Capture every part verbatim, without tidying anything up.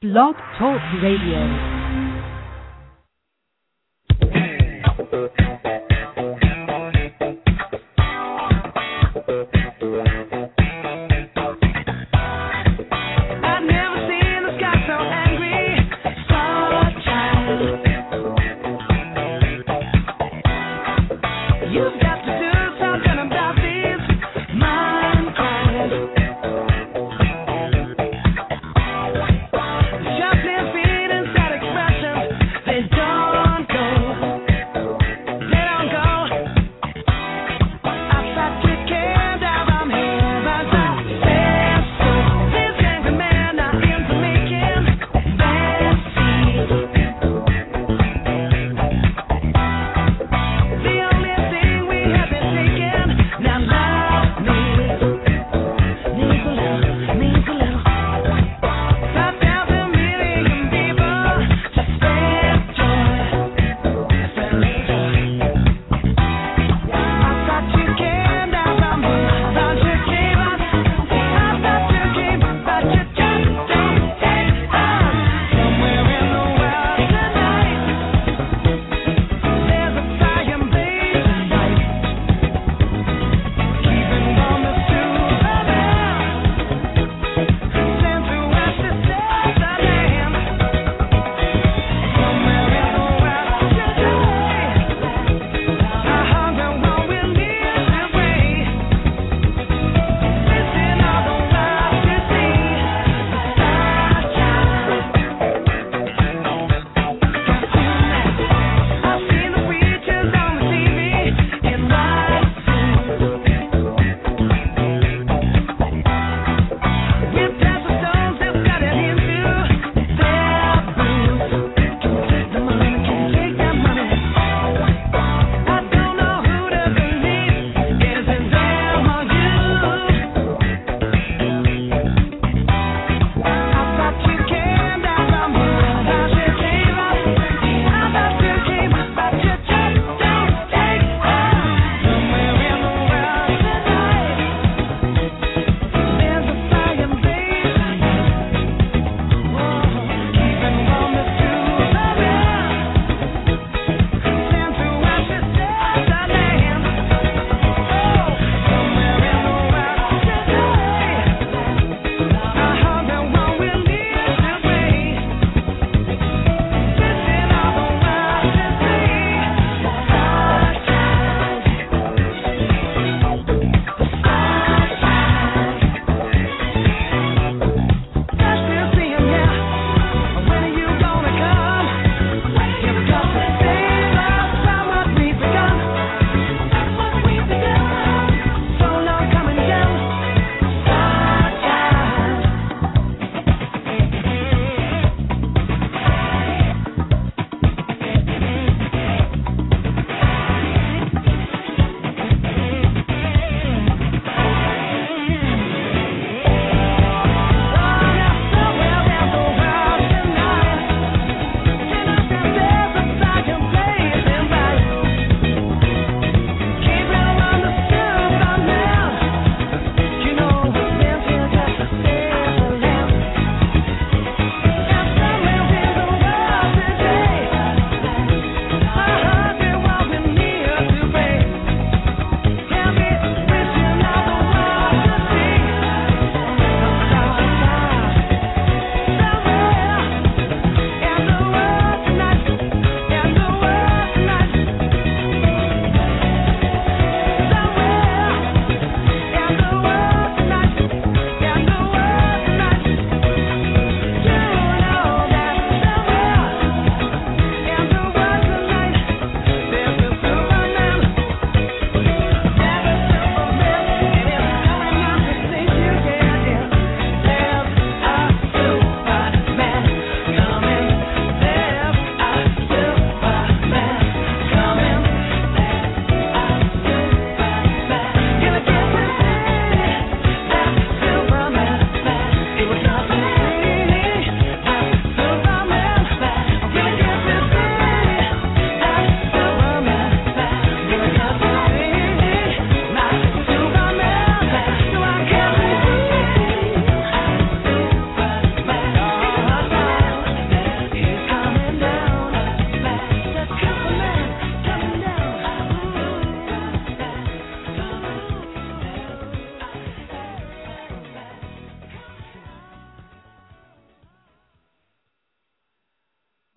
Blog Talk Radio. They don't go. They don't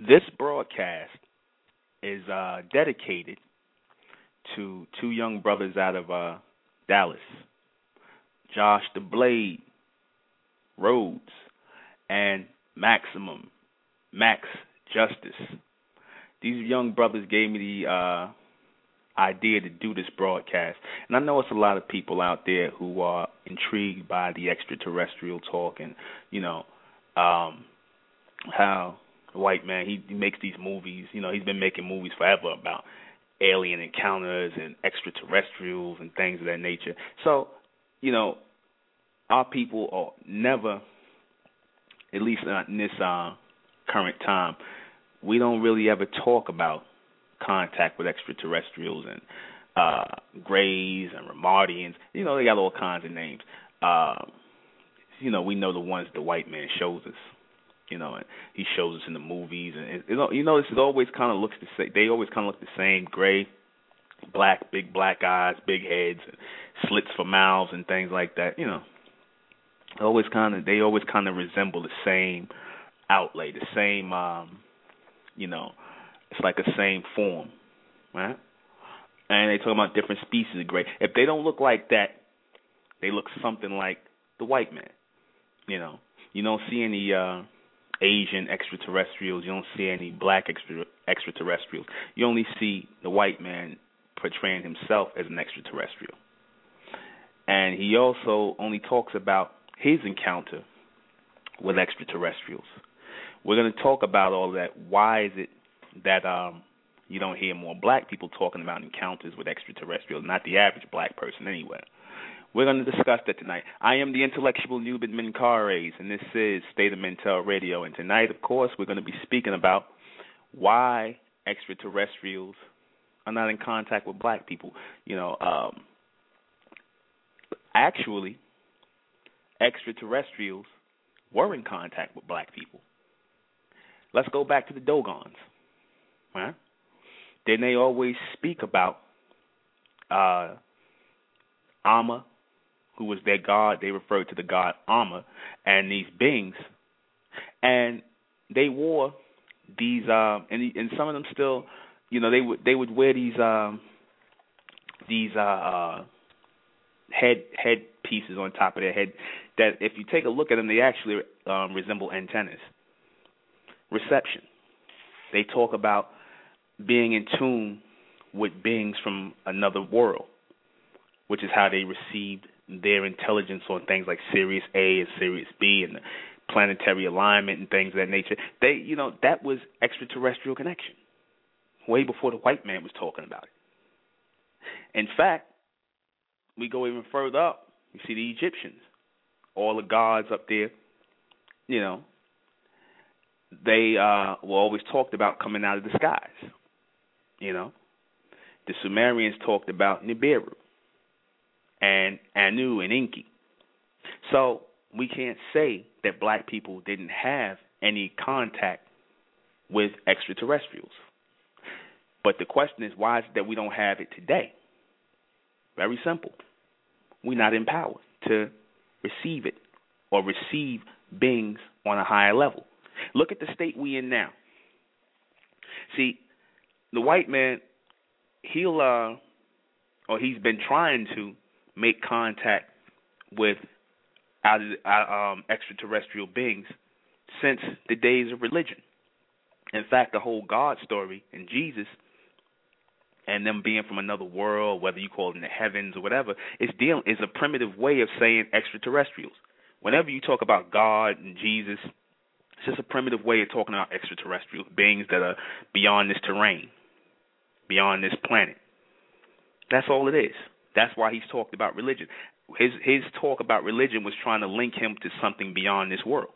This broadcast is uh, dedicated to two young brothers out of uh, Dallas, Josh the Blade Rhodes and Maximum Max Justice. These young brothers gave me the uh, idea to do this broadcast, and I know it's a lot of people out there who are intrigued by the extraterrestrial talk, and you know um, how the white man he, he makes these movies. You know, he's been making movies forever about alien encounters and extraterrestrials and things of that nature. So, you know, our people are never, at least not in this uh, current time, we don't really ever talk about contact with extraterrestrials and uh, Greys and Ramardians. You know, they got all kinds of names. Uh, you know, we know the ones the white man shows us. You know, and he shows us in the movies, and it, it, you know, this is always kind of looks the same. They always kind of look the same: gray, black, big black eyes, big heads, and slits for mouths, and things like that. You know, always kind of they always kind of resemble the same outlay, the same, um, you know, it's like a same form, right? And they talk about different species of gray. If they don't look like that, they look something like the white man. You know, you don't see any uh, Asian extraterrestrials. You don't see any black extra- extraterrestrials. You only see the white man portraying himself as an extraterrestrial. And he also only talks about his encounter with extraterrestrials. We're going to talk about all that. Why is it that um, you don't hear more black people talking about encounters with extraterrestrials, not the average black person anywhere? We're going to discuss that tonight. I am the intellectual Nubin Menkares, and this is State of Mental Radio. And tonight, of course, we're going to be speaking about why extraterrestrials are not in contact with black people. You know, um, actually, extraterrestrials were in contact with black people. Let's go back to the Dogons. Right? Then they always speak about uh, Amma, who was their god. They referred to the god Amma and these beings, and they wore these, uh, and and some of them still, you know, they would they would wear these um, these uh, uh, head head pieces on top of their head that, if you take a look at them, they actually um, resemble antennas. Reception. They talk about being in tune with beings from another world, which is how they received their intelligence on things like Sirius A and Sirius B and the planetary alignment and things of that nature. They, you know, that was extraterrestrial connection, way before the white man was talking about it. In fact, we go even further up. You see the Egyptians, all the gods up there, you know, they uh, were always talked about coming out of the skies. You know, the Sumerians talked about Nibiru and Anu and Enki. So we can't say that black people didn't have any contact with extraterrestrials. But the question is, why is it that we don't have it today? Very simple. We're not empowered to receive it or receive beings on a higher level. Look at the state we in now. See, the white man, he'll, uh, or he's been trying to make contact with out of, uh, um, extraterrestrial beings since the days of religion. In fact, the whole God story and Jesus and them being from another world, whether you call it in the heavens or whatever, is dealing is a primitive way of saying extraterrestrials. Whenever you talk about God and Jesus, it's just a primitive way of talking about extraterrestrial beings that are beyond this terrain, beyond this planet. That's all it is. That's why he's talked about religion. His his talk about religion was trying to link him to something beyond this world.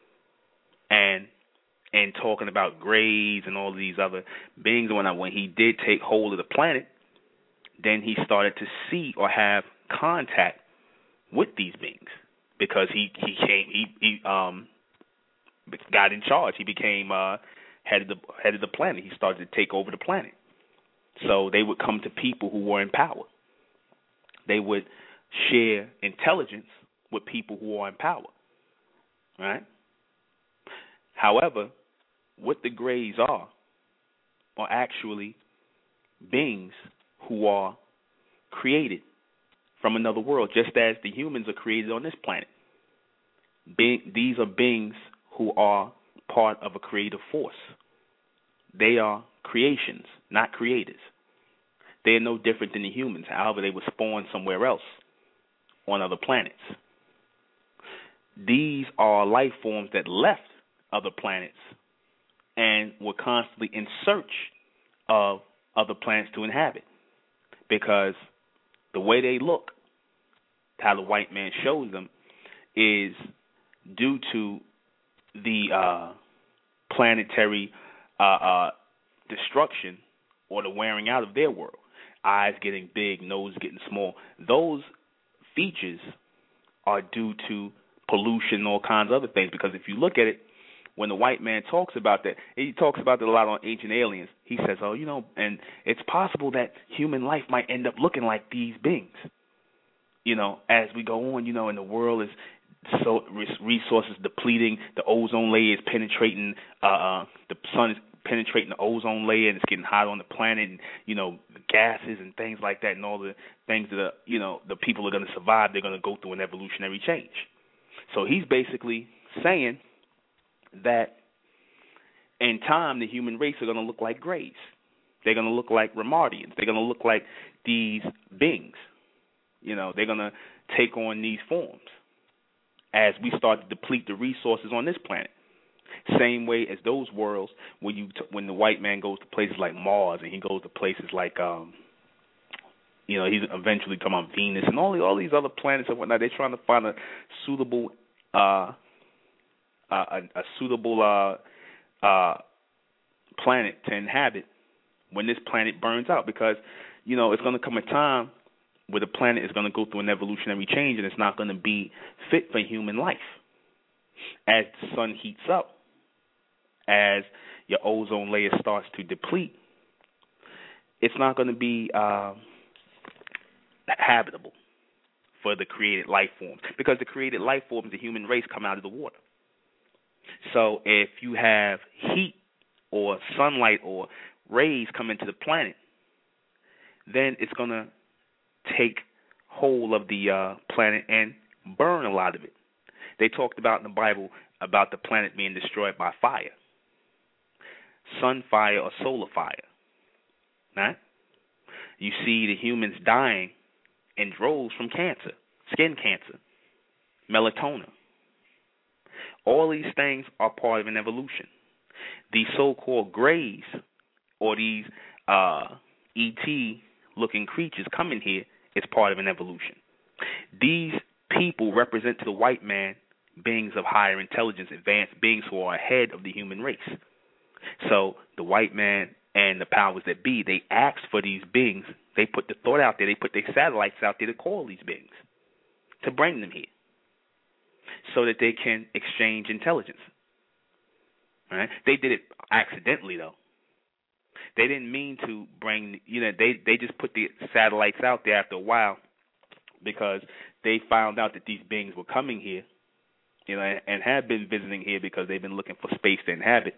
And and talking about Greys and all these other beings, when when he did take hold of the planet, then he started to see or have contact with these beings because he he came he he um. got in charge. He became uh, head of the head of the planet. He started to take over the planet. So they would come to people who were in power. They would share intelligence with people who are in power. Right? However, what the Greys are are actually beings who are created from another world, just as the humans are created on this planet. Be- these are beings who are part of a creative force. They are creations, not creators. They are no different than the humans. However, they were spawned somewhere else on other planets. These are life forms that left other planets and were constantly in search of other planets to inhabit, because the way they look, how the white man shows them, is due to the uh, planetary uh, uh, destruction or the wearing out of their world. Eyes getting big, nose getting small. Those features are due to pollution and all kinds of other things, because if you look at it, when the white man talks about that, he talks about it a lot on Ancient Aliens. He says, oh, you know, and it's possible that human life might end up looking like these beings. You know, as we go on, you know, and the world is so resources depleting, the ozone layer is penetrating, uh, uh, the sun is penetrating the ozone layer, and it's getting hot on the planet, and, you know, gases and things like that, and all the things that, are, you know, the people are going to survive, they're going to go through an evolutionary change. So he's basically saying that in time, the human race are going to look like Greys. They're going to look like Ramardians. They're going to look like these beings. You know, they're going to take on these forms as we start to deplete the resources on this planet. Same way as those worlds when you t- when the white man goes to places like Mars, and he goes to places like um, you know, he's eventually come on Venus and all the, all these other planets and whatnot. They're trying to find a suitable uh, uh, a, a suitable uh, uh, planet to inhabit when this planet burns out, because, you know, it's going to come a time where the planet is going to go through an evolutionary change, and it's not going to be fit for human life. As the sun heats up, as your ozone layer starts to deplete, it's not going to be uh, habitable for the created life forms, because the created life forms, the human race, come out of the water. So if you have heat or sunlight or rays come into the planet, then it's going to take hold of the uh, planet and burn a lot of it. They talked about in the Bible about the planet being destroyed by fire, sun fire or solar fire. Right? You see the humans dying in droves from cancer, skin cancer, melatonin. All these things are part of an evolution. These so-called Greys, or these uh, E T-looking creatures coming here, is part of an evolution. These people represent to the white man beings of higher intelligence, advanced beings who are ahead of the human race. So the white man and the powers that be, they ask for these beings. They put the thought out there. They put their satellites out there to call these beings, to bring them here, so that they can exchange intelligence. All right? They did it accidentally, though. They didn't mean to bring, you know, they, they just put the satellites out there after a while, because they found out that these beings were coming here, you know, and, and have been visiting here because they've been looking for space to inhabit.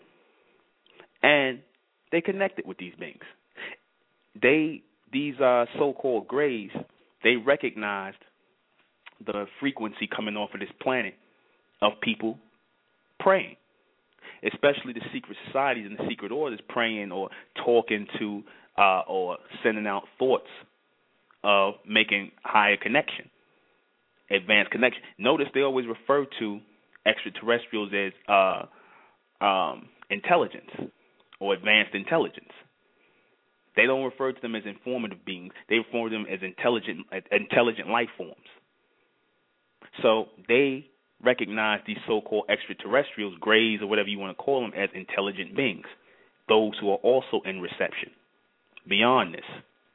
And they connected with these beings. They, these uh, so-called Greys, they recognized the frequency coming off of this planet of people praying, especially the secret societies and the secret orders praying or talking to uh, or sending out thoughts of making higher connection, advanced connection. Notice they always refer to extraterrestrials as uh, um, intelligence or advanced intelligence. They don't refer to them as informative beings. They refer to them as intelligent, intelligent life forms. So they recognize these so-called extraterrestrials, Greys or whatever you want to call them, as intelligent beings, those who are also in reception beyond this.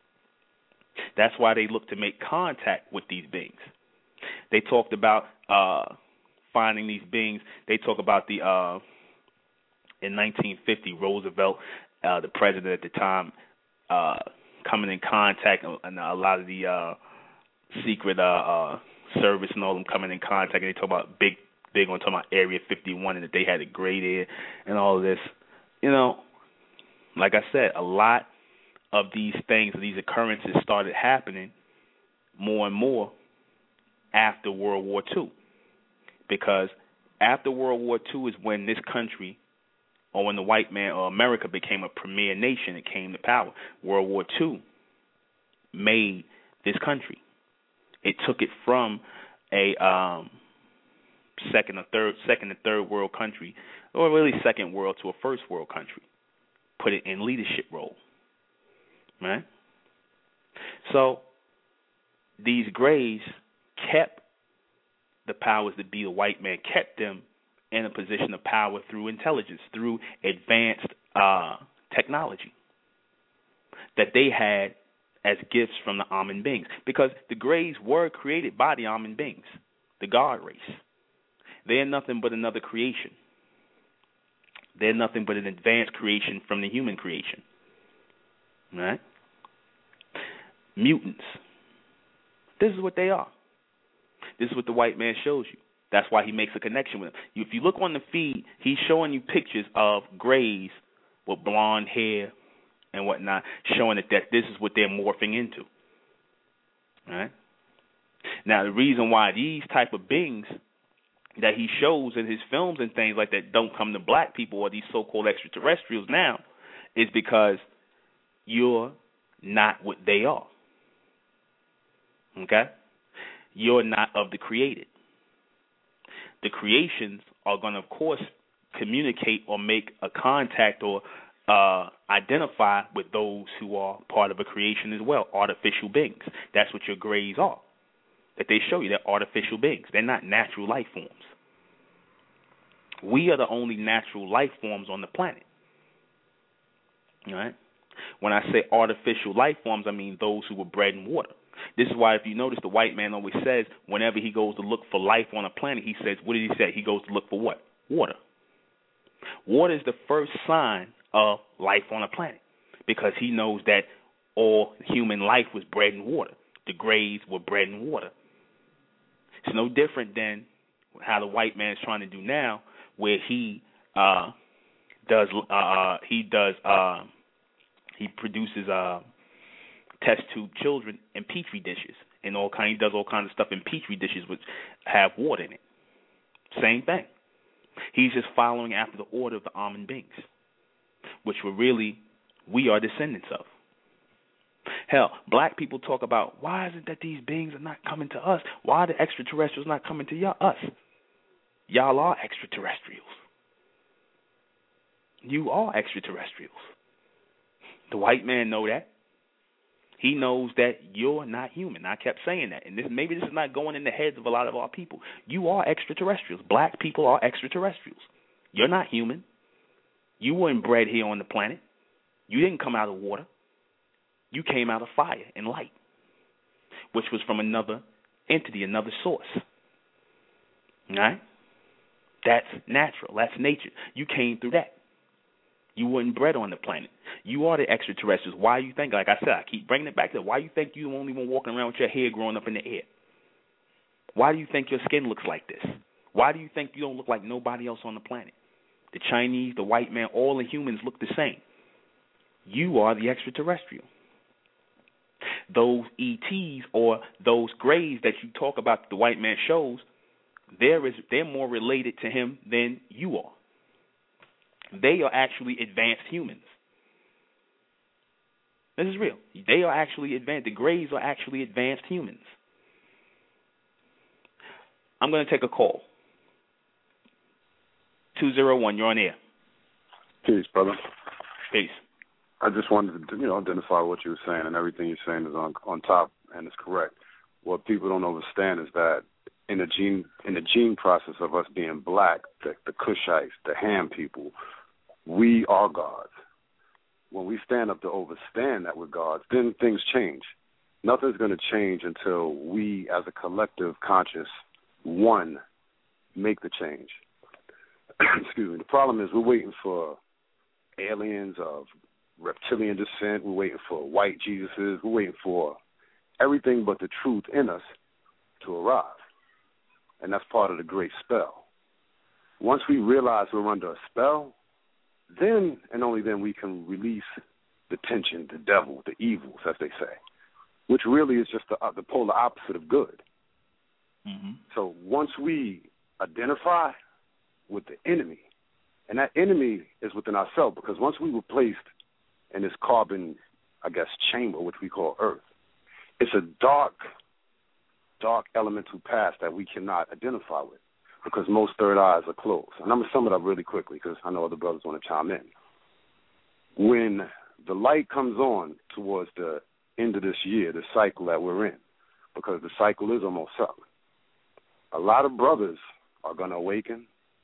That's why they look to make contact with these beings. They talked about uh, finding these beings. They talk about the uh, in nineteen fifty, Roosevelt, uh, the president at the time, uh, coming in contact, and a lot of the uh, secret uh, uh, service and all them coming in contact. And they talk about big, big on talking about Area fifty-one, and that they had a great air and all of this. you know, like I said, a lot of these things, these occurrences started happening more and more after World War Two. Because after World War Two is when this country, or when the white man, or America became a premier nation, it came to power. World War Two made this country. It took it from a um, second or third, second and third world country, or really second world, to a first world country. Put it in leadership role, right? So these Greys kept the powers that be, the white man kept them in a position of power through intelligence, through advanced uh, technology that they had as gifts from the Amen beings. Because the Greys were created by the Amen beings, the God race. They're nothing but another creation. They're nothing but an advanced creation from the human creation. Right? Mutants. This is what they are. This is what the white man shows you. That's why he makes a connection with them. If you look on the feed, he's showing you pictures of Greys with blonde hair and whatnot, showing that, that this is what they're morphing into. All right? Now, the reason why these type of beings that he shows in his films and things like that don't come to black people, or these so-called extraterrestrials now, is because you're not what they are. Okay? You're not of the created. The creations are going to, of course, communicate or make a contact or uh, identify with those who are part of a creation as well, artificial beings. That's what your Greys are, that they show you. They're artificial beings. They're not natural life forms. We are the only natural life forms on the planet. All right? When I say artificial life forms, I mean those who were bred in water. This is why, if you notice, the white man always says, whenever he goes to look for life on a planet, he says, what did he say? He goes to look for what? Water. Water is the first sign of life on a planet, because he knows that all human life was bred in water. The Greys were bred in water. It's no different than how the white man is trying to do now, where he uh, does uh, he does uh, he produces uh, test tube children in petri dishes, and all kind. He does all kinds of stuff in petri dishes which have water in it. Same thing. He's just following after the order of the Amen beings, which were really we are descendants of. Hell, black people talk about, why is it that these beings are not coming to us? Why are the extraterrestrials not coming to y'all, us? Y'all are extraterrestrials. You are extraterrestrials. The white man know that. He knows that you're not human. I kept saying that. And this, maybe this is not going in the heads of a lot of our people. You are extraterrestrials. Black people are extraterrestrials. You're not human. You weren't bred here on the planet. You didn't come out of water. You came out of fire and light, which was from another entity, another source. All right? That's natural. That's nature. You came through that. You weren't bred on the planet. You are the extraterrestrials. Why you think, like I said, I keep bringing it back to, why you think you won't even walking around with your hair growing up in the air? Why do you think your skin looks like this? Why do you think you don't look like nobody else on the planet? The Chinese, the white man, all the humans look the same. You are the extraterrestrial. Those E Ts or those Greys that you talk about, the white man shows, there is they're more related to him than you are. They are actually advanced humans. This is real. They are actually advanced. The Greys are actually advanced humans. I'm going to take a call. two zero one, you're on air. Peace, brother. Peace. I just wanted to, you know, identify what you were saying, and everything you're saying is on on top and is correct. What people don't understand is that in the gene in the gene process of us being black, the, the Kushites, the Ham people, we are gods. When we stand up to overstand that we're gods, then things change. Nothing's going to change until we, as a collective conscious one, make the change. Excuse me. The problem is we're waiting for aliens of reptilian descent. We're waiting for white Jesuses. We're waiting for everything but the truth in us to arrive. And that's part of the great spell. Once we realize we're under a spell, then and only then we can release the tension, the devil, the evils, as they say, which really is just the, uh, the polar opposite of good. Mm-hmm. So once we identify with the enemy, and that enemy is within ourselves, because once we were placed in this carbon, I guess, chamber, which we call Earth, it's a dark, dark elemental past that we cannot identify with, because most third eyes are closed. And I'm going to sum it up really quickly because I know other brothers want to chime in. When the light comes on towards the end of this year, the cycle that we're in, because the cycle is almost up, a lot of brothers are going to awaken,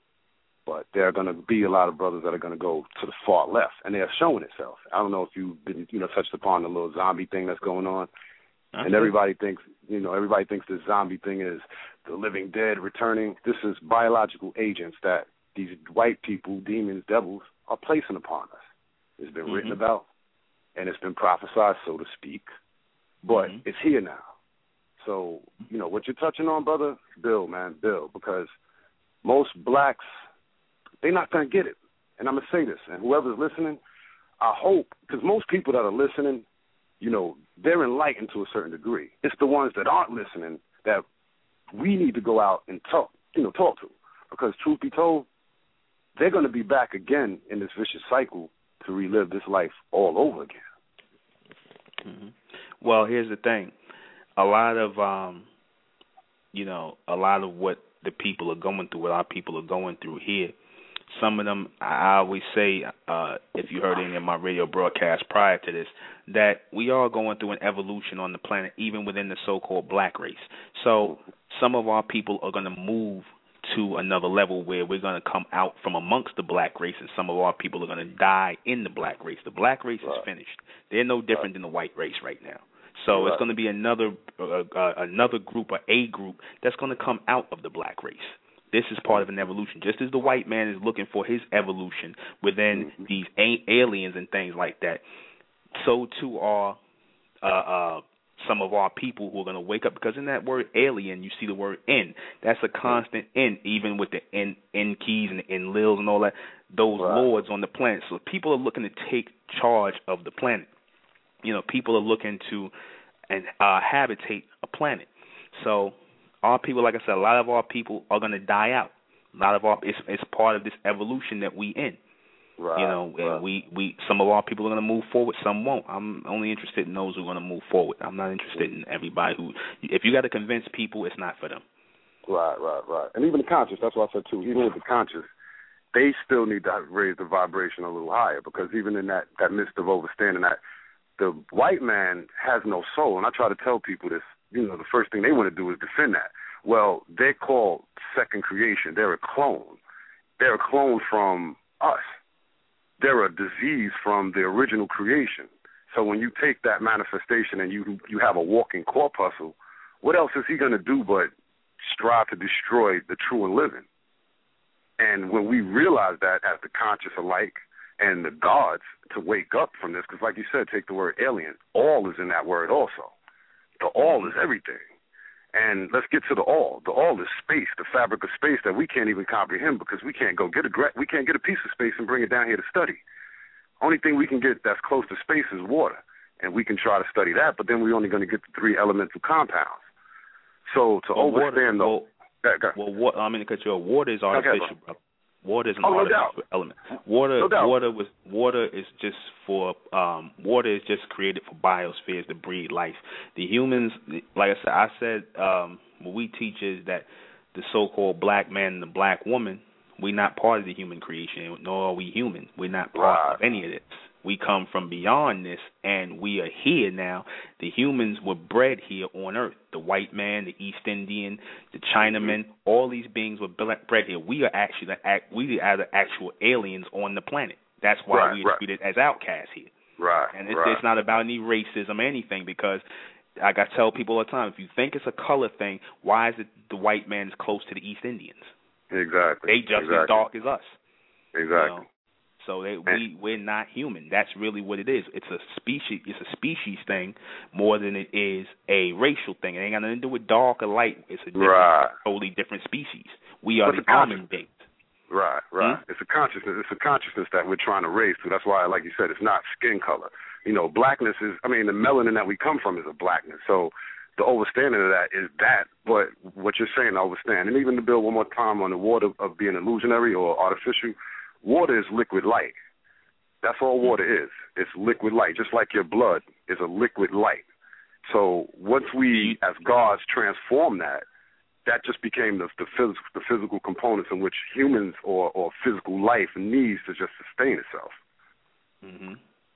but there are going to be a lot of brothers that are going to go to the far left, and they're showing itself. I don't know if you've been, you know, touched upon the little zombie thing that's going on. Okay. And everybody thinks, you know, everybody thinks this zombie thing is the living dead returning. This is biological agents that these white people, demons, devils, are placing upon us. It's been mm-hmm. written about, and it's been prophesied, so to speak, but mm-hmm. it's here now. So, you know, what you're touching on, brother, Bill, man, Bill, because most blacks, they're not going to get it. And I'm going to say this, and whoever's listening, I hope, because most people that are listening, you know, they're enlightened to a certain degree. It's the ones that aren't listening that we need to go out and talk, you know, talk to. Because truth be told, they're going to be back again in this vicious cycle to relive this life all over again. Mm-hmm. Well, here's the thing. A lot of, um, you know, a lot of what the people are going through, what our people are going through here, some of them, I always say, uh, if you heard any of my radio broadcasts prior to this, that we are going through an evolution on the planet, even within the so-called black race. So some of our people are going to move to another level where we're going to come out from amongst the black race, and some of our people are going to die in the black race. The black race right. is finished. They're no different right. than the white race right now. So right. it's going to be another uh, uh, another group, or a group, that's going to come out of the black race. This is part of an evolution. Just as the white man is looking for his evolution within mm-hmm. these a- aliens and things like that, so too are uh, uh, some of our people who are going to wake up. Because in that word alien, you see the word in. That's a constant in, even with the in, in keys and the in lils and all that, those right. lords on the planet. So people are looking to take charge of the planet. You know, people are looking to and uh, habitate a planet. So our people, like I said, a lot of our people are going to die out. A lot of our it's, it's part of this evolution that we in. Right. You know, right. we we some of our people are going to move forward, some won't. I'm only interested in those who are going to move forward. I'm not interested in everybody who. If you got to convince people, it's not for them. Right, right, right. And even the conscious, that's what I said too. Even with the conscious, they still need to raise the vibration a little higher, because even in that that midst of overstanding that, the white man has no soul. And I try to tell people this, you know, the first thing they want to do is defend that. Well, they're called second creation. They're a clone. They're a clone from us. They're a disease from the original creation. So when you take that manifestation and you you have a walking corpuscle, what else is he going to do but strive to destroy the true and living? And when we realize that as the conscious alike and the gods to wake up from this, because like you said, take the word alien, all is in that word also. The all is everything. And let's get to the all. The all is space, the fabric of space that we can't even comprehend, because we can't go get a we can't get a piece of space and bring it down here to study. Only thing we can get that's close to space is water, and we can try to study that, but then we're only going to get the three elemental compounds. So to well, understand water, the well, well, what, I mean, because your water is artificial, okay, brother. Water is an oh, no artificial doubt. element. Water, no doubt. water was water is just for um, water is just created for biospheres to breed life. The humans, like I said, I said um, what we teach is that the so-called black man and the black woman, we're not part of the human creation, nor are we human. We're not part right. of any of this. We come from beyond this, and we are here now. The humans were bred here on Earth. The white man, the East Indian, the Chinaman, mm-hmm. all these beings were bred here. We are actually the act, we are the actual aliens on the planet. That's why right, we are right. treated as outcasts here. Right. And it's, right. it's not about any racism or anything, because like I tell people all the time, if you think it's a color thing, why is it the white man is close to the East Indians? Exactly. They just exactly. as dark as us. Exactly. You know? So they, we we're not human. That's really what it is. It's a species. It's a species thing more than it is a racial thing. It ain't got nothing to do with dark or light. It's a different, right. totally different species. We are but the almond baked. Right, right. Hmm? It's a consciousness. It's a consciousness that we're trying to raise to. That's why, like you said, it's not skin color. You know, blackness is. I mean, the melanin that we come from is a blackness. So the overstanding of that is that. But what you're saying, I understand. And even to build one more time on the water of being illusionary or artificial, water is liquid light. That's all water is. It's liquid light, just like your blood is a liquid light. So once we, as gods, transform that, that just became the, the, phys- the physical components in which humans or, or physical life needs to just sustain itself. Mm-hmm.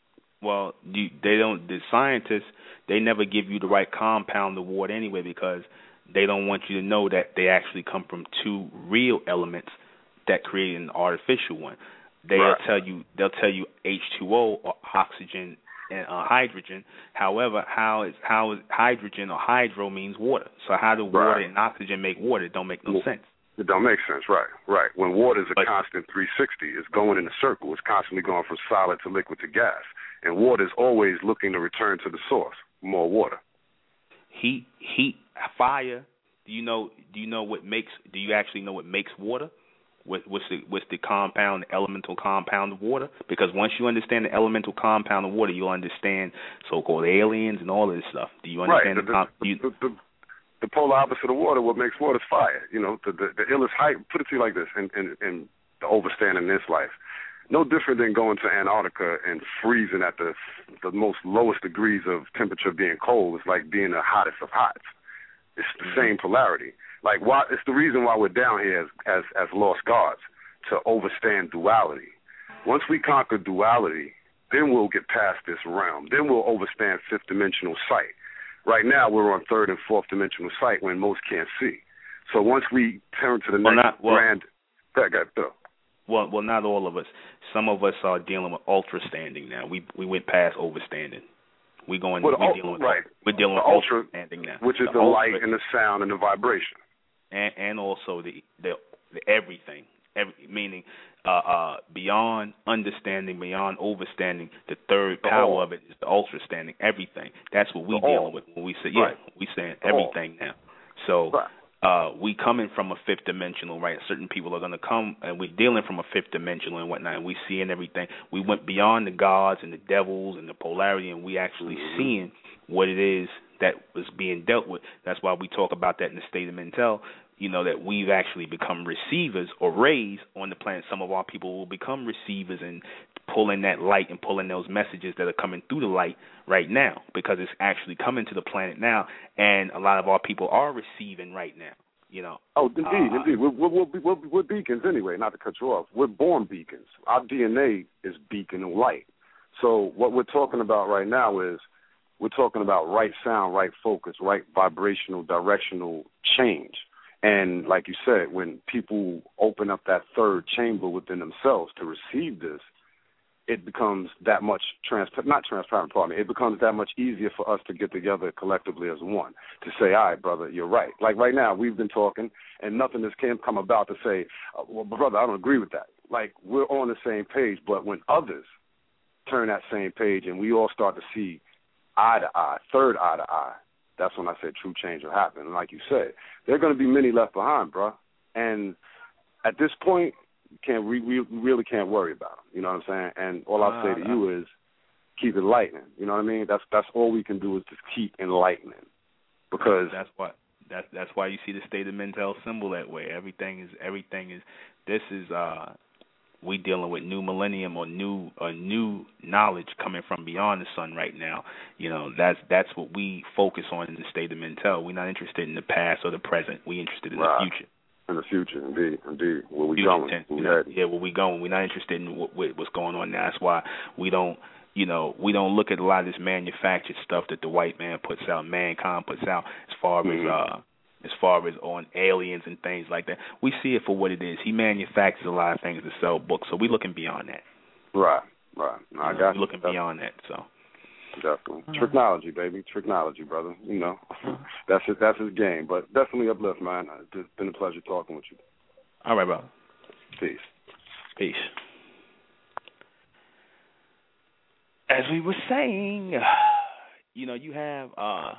Well, you, they don't. The scientists, they never give you the right compound of water anyway, because they don't want you to know that they actually come from two real elements that create an artificial one. They'll Right. tell you. They'll tell you H two O or oxygen and uh, hydrogen. However, how is how is hydrogen or hydro means water? So how do water Right. and oxygen make water? It don't make no well, sense. It don't make sense, right? Right. When water is a But, constant three sixty, it's going in a circle. It's constantly going from solid to liquid to gas, and water is always looking to return to the source, more water. Heat, heat, fire. Do you know? Do you know what makes? Do you actually know what makes water? What, what's the what's the compound, the elemental compound of water? Because once you understand the elemental compound of water, you'll understand so-called aliens and all of this stuff. Do you understand Right. The, the, com- the, you, the, the, the polar opposite of water, what makes water is fire. You know, the, the, the illest height. Put it to you like this, in, in, in the overstanding in this life. No different than going to Antarctica and freezing at the the most lowest degrees of temperature being cold. It's like being the hottest of hots. It's the mm-hmm. same polarity. Like, why? It's the reason why we're down here as, as as lost gods, to overstand duality. Once we conquer duality, then we'll get past this realm. Then we'll overstand fifth dimensional sight. Right now, we're on third and fourth dimensional sight when most can't see. So once we turn to the well, next not, well, grand, that got Bill. Well, well, not all of us. Some of us are dealing with ultra standing now. We we went past overstanding. We going. Well, we're dealing with right. We're dealing the with ultra standing now, which is the, the ultra, light and the sound and the vibration, and and also the the, the everything, every, meaning uh, uh, beyond understanding, beyond overstanding. The third the power all. of it is the ultra standing. Everything. That's what we the dealing all. with when we say right. yeah. We saying the everything all. now. So. Right. Uh, we coming from a fifth dimensional, right? Certain people are going to come, and we're dealing from a fifth dimensional and whatnot, and we seeing everything. We went beyond the gods and the devils and the polarity, and we actually mm-hmm. seeing what it is that was being dealt with. That's why we talk about that in the State of Mental, you know, that we've actually become receivers or rays on the planet. Some of our people will become receivers and pulling that light and pulling those messages that are coming through the light right now, because it's actually coming to the planet now, and a lot of our people are receiving right now, you know. Oh, indeed, uh, indeed. We're, we're, we're, we're beacons anyway, not to cut you off. We're born beacons. Our D N A is beacon of light. So what we're talking about right now is we're talking about right sound, right focus, right vibrational, directional change. And like you said, when people open up that third chamber within themselves to receive this, it becomes that much transparent, not transparent, pardon me, it becomes that much easier for us to get together collectively as one, to say, all right, brother, you're right. Like right now, we've been talking, and nothing has can come about to say, uh, well, brother, I don't agree with that. Like, we're on the same page, but when others turn that same page and we all start to see eye to eye, third eye to eye, that's when I said true change will happen. And like you said, there are going to be many left behind, bro. And at this point, can't we, we really can't worry about them. You know what I'm saying? And all I'll say to you is keep enlightening. You know what I mean? That's that's all we can do is just keep enlightening. Because that's what that's that's why you see the State of Mental symbol that way. Everything is everything is this is uh we dealing with new millennium or new or new knowledge coming from beyond the sun right now. You know, that's that's what we focus on in the State of Mental. We're not interested in the past or the present. We're interested in right. the future. In the future, indeed, indeed. Where we future going? tense, We you know, yeah, where we going. We're not interested in what, what's going on now. That's why we don't, you know, we don't look at a lot of this manufactured stuff that the white man puts out, mankind puts out, as far mm-hmm. as uh, as far as on aliens and things like that. We see it for what it is. He manufactures a lot of things to sell books, so we're looking beyond that. Right, right. No, I you know, got we're you. looking That's, beyond that. So. Definitely. Uh-huh. Technology, baby. Technology, brother. You know, uh-huh. that's his, that's his game. But definitely uplift, man. It's been a pleasure talking with you. All right, brother. Peace. Peace. As we were saying, you know, you have uh,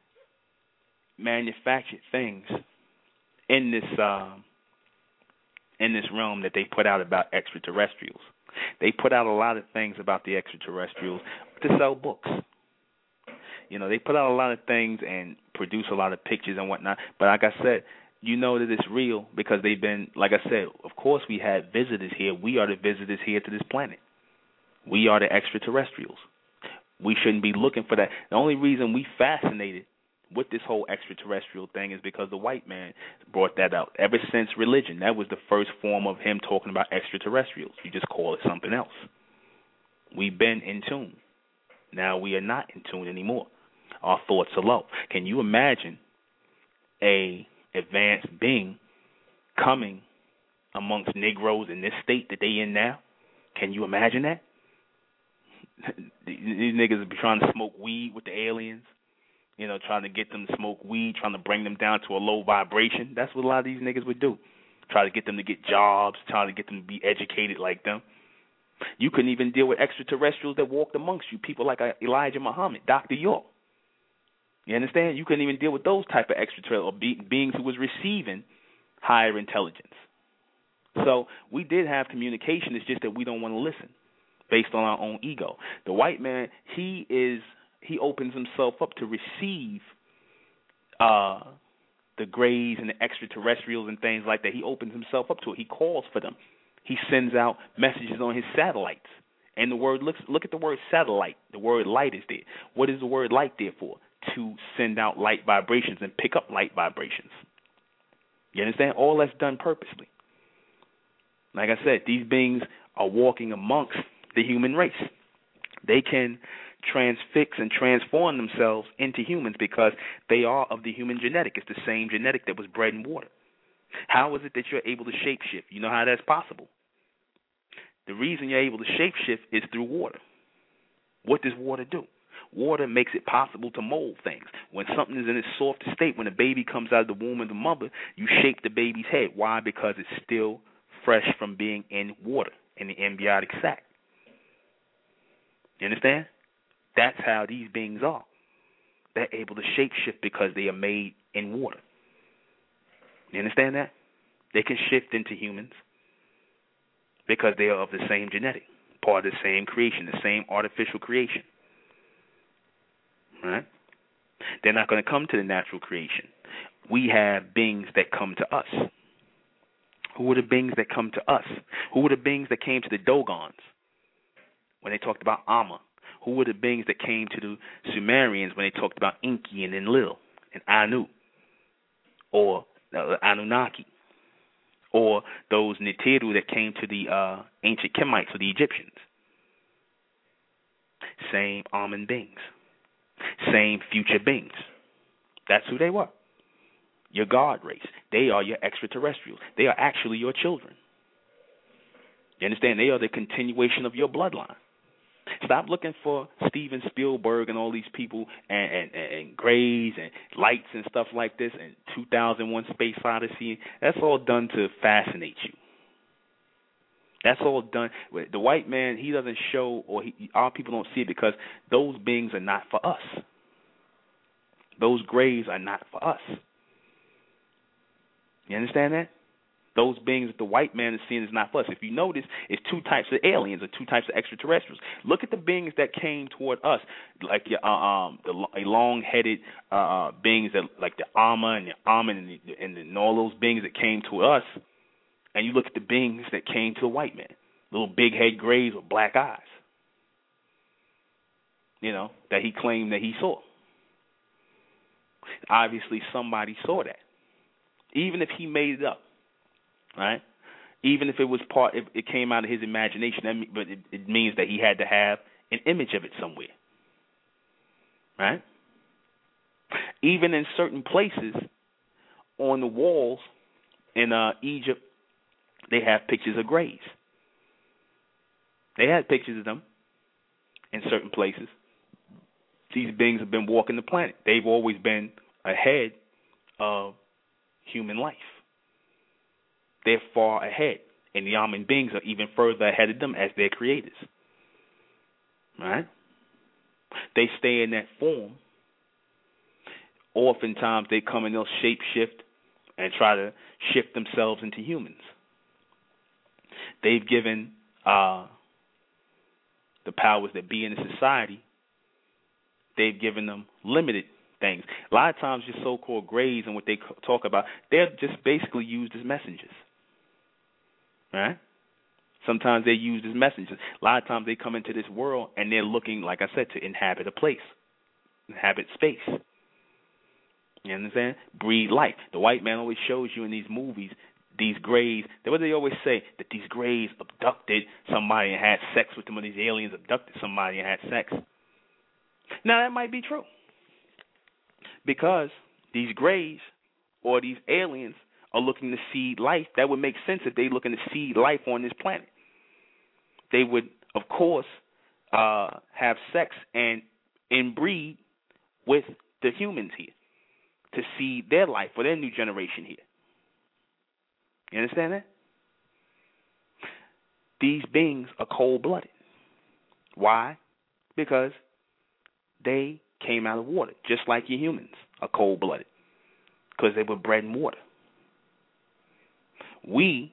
manufactured things in this uh, in this realm that they put out about extraterrestrials. They put out a lot of things about the extraterrestrials to sell books. You know, they put out a lot of things and produce a lot of pictures and whatnot. But like I said, you know that it's real because they've been, like I said, of course we had visitors here. We are the visitors here to this planet. We are the extraterrestrials. We shouldn't be looking for that. The only reason we fascinated with this whole extraterrestrial thing is because the white man brought that out. Ever since religion, that was the first form of him talking about extraterrestrials. You just call it something else. We've been in tune. Now we are not in tune anymore. Our thoughts are low. Can you imagine a advanced being coming amongst Negroes in this state that they in now? Can you imagine that? These niggas be trying to smoke weed with the aliens, you know, trying to get them to smoke weed, trying to bring them down to a low vibration. That's what a lot of these niggas would do. Try to get them to get jobs, trying to get them to be educated like them. You couldn't even deal with extraterrestrials that walked amongst you, people like Elijah Muhammad, Doctor York. You understand? You couldn't even deal with those type of extraterrestrial be- beings who was receiving higher intelligence. So we did have communication. It's just that we don't want to listen based on our own ego. The white man, he is he opens himself up to receive uh, the grays and the extraterrestrials and things like that. He opens himself up to it. He calls for them. He sends out messages on his satellites. And the word, look, look at the word satellite. The word light is there. What is the word light there for? To send out light vibrations and pick up light vibrations. You understand? All that's done purposely. Like I said, these beings are walking amongst the human race. They can transfix and transform themselves into humans because they are of the human genetic. It's the same genetic that was bred in water. How is it that you're able to shapeshift? You know how that's possible? The reason you're able to shapeshift is through water. What does water do? Water makes it possible to mold things. When something is in its softest state, when a baby comes out of the womb of the mother, you shape the baby's head. Why? Because it's still fresh from being in water, in the embryonic sac. You understand? That's how these beings are. They're able to shapeshift because they are made in water. You understand that? They can shift into humans because they are of the same genetic, part of the same creation, the same artificial creation. Right? They're not going to come to the natural creation. We have beings that come to us. Who are the beings that come to us? Who are the beings that came to the Dogons when they talked about Amma? Who were the beings that came to the Sumerians when they talked about Enki and Enlil and Anu? Or uh, Anunnaki? Or those Nibiru that came to the uh, ancient Kemites or the Egyptians? Same Amun beings. Same future beings. That's who they were. Your God race. They are your extraterrestrials. They are actually your children. You understand? They are the continuation of your bloodline. Stop looking for Steven Spielberg and all these people and, and, and Greys and lights and stuff like this and two thousand one Space Odyssey. That's all done to fascinate you. That's all done. The white man, he doesn't show, or he, our people don't see it because those beings are not for us. Those Greys are not for us. You understand that? Those beings that the white man is seeing is not for us. If you notice, it's two types of aliens or two types of extraterrestrials. Look at the beings that came toward us, like your, uh, um, the long-headed uh, beings that, like the Amma and the Amun and, the, and, the, and all those beings that came to us. And you look at the beings that came to the white man, little big head grays with black eyes, you know, that he claimed that he saw. Obviously, somebody saw that, even if he made it up, right? Even if it was part, if it came out of his imagination, that mean, but it, it means that he had to have an image of it somewhere, right? Even in certain places on the walls in uh, Egypt, they have pictures of grays. They had pictures of them in certain places. These beings have been walking the planet. They've always been ahead of human life. They're far ahead. And the Amun beings are even further ahead of them as their creators. Right? They stay in that form. Oftentimes they come and they'll shape shift and try to shift themselves into humans. They've given uh, the powers that be in the society, they've given them limited things. A lot of times your so-called grays and what they talk about, they're just basically used as messengers. Right? Sometimes they're used as messengers. A lot of times they come into this world and they're looking, like I said, to inhabit a place, inhabit space. You understand? Breathe life. The white man always shows you in these movies these grays. What do they always say? That these grays abducted somebody and had sex with them, or these aliens abducted somebody and had sex. Now, that might be true. Because these grays or these aliens are looking to seed life. That would make sense if they're looking to seed life on this planet. They would, of course, uh, have sex and inbreed with the humans here to seed their life for their new generation here. You understand that? These beings are cold-blooded. Why? Because they came out of water, just like your humans are cold-blooded, because they were bred in water. We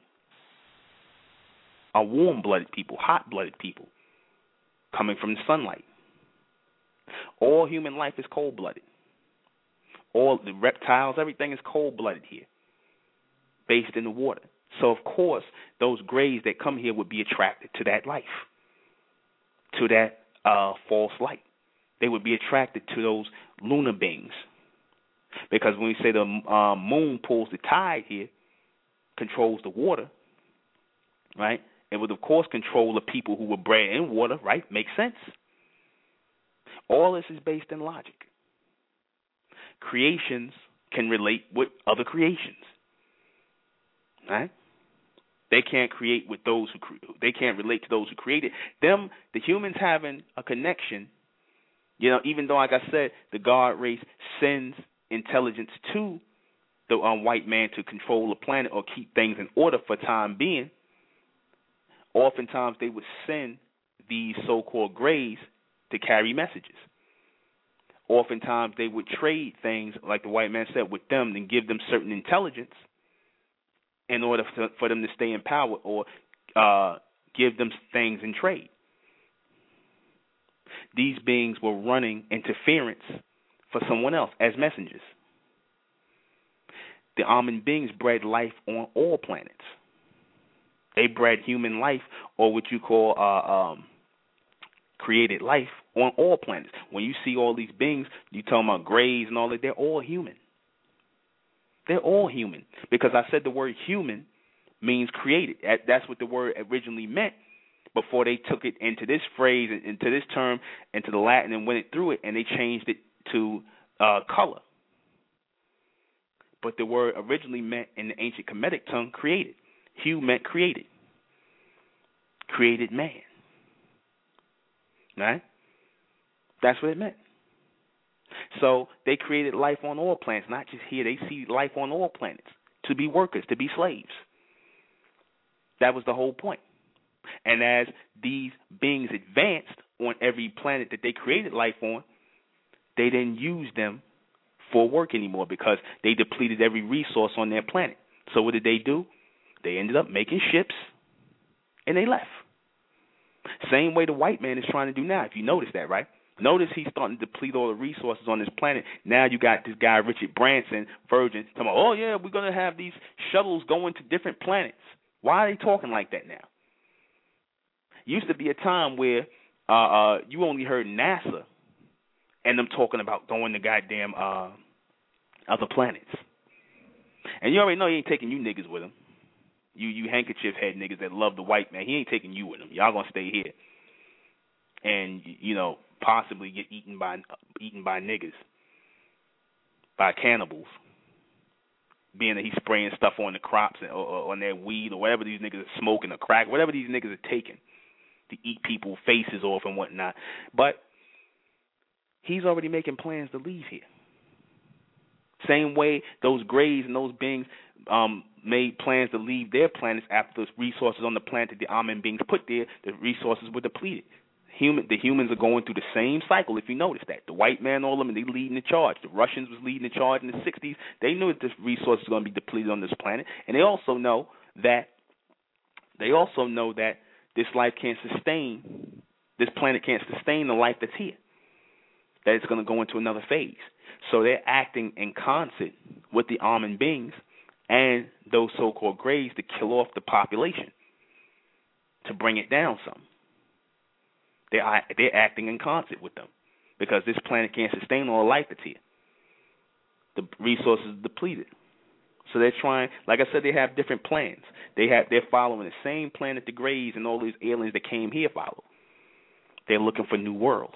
are warm-blooded people, hot-blooded people, coming from the sunlight. All human life is cold-blooded. All the reptiles, everything is cold-blooded here, based in the water. So, of course, those grays that come here would be attracted to that life, to that uh, false light. They would be attracted to those lunar beings. Because when we say the uh, moon pulls the tide here, controls the water, right? It would, of course, control the people who were bred in water, right? Makes sense. All this is based in logic. Creations can relate with other creations, right? They can't create with those who cre- they can't relate to those who created them. The humans having a connection, you know, even though, like I said, the God race sends intelligence to the um, white man to control the planet or keep things in order for time being. Oftentimes, they would send these so-called grays to carry messages. Oftentimes, they would trade things, like the white man said, with them and give them certain intelligence in order for, for them to stay in power, or uh, give them things in trade. These beings were running interference for someone else as messengers. The Amen beings bred life on all planets. They bred human life, or what you call uh, um, created life, on all planets. When you see all these beings, you talking about grays and all that, they're all human. They're all human. Because I said the word human means created. That's what the word originally meant before they took it into this phrase, into this term, into the Latin, and went it through it, and they changed it to uh, color. But the word originally meant, in the ancient Kemetic tongue, created. Hu meant created. Created man. Right? That's what it meant. So they created life on all planets, not just here. They see life on all planets to be workers, to be slaves. That was the whole point. And as these beings advanced on every planet that they created life on, they didn't use them for work anymore because they depleted every resource on their planet. So what did they do? They ended up making ships, and they left. Same way the white man is trying to do now, if you notice that, right? Notice he's starting to deplete all the resources on this planet. Now you got this guy, Richard Branson, Virgin, talking about, oh, yeah, we're going to have these shuttles going to different planets. Why are they talking like that now? Used to be a time where uh, uh, you only heard NASA and them talking about going to goddamn uh, other planets. And you already know he ain't taking you niggas with him. You you handkerchief head niggas that love the white man, he ain't taking you with him. Y'all gonna stay here and, you know, possibly get eaten by eaten by niggas, by cannibals, being that he's spraying stuff on the crops or, or on their weed or whatever these niggas are smoking or crack, whatever these niggas are taking to eat people's faces off and whatnot. But he's already making plans to leave here. Same way those grays and those beings um, made plans to leave their planets after those resources on the planet that the Amen beings put there, the resources were depleted. Human, the humans are going through the same cycle, if you notice that. The white man, all of them, they leading the charge. The Russians was leading the charge in the sixties. They knew that the resources were going to be depleted on this planet. And they also know that They also know that this life can't sustain, this planet can't sustain the life that's here, that it's going to go into another phase. So they're acting in concert with the almond beings and those so-called grays to kill off the population, to bring it down some. They're, they're acting in concert with them because this planet can't sustain all the life that's here. The resources are depleted. So they're trying, like I said, they have different plans. They have, they're following the same plan that the Greys and all these aliens that came here follow. They're looking for new worlds.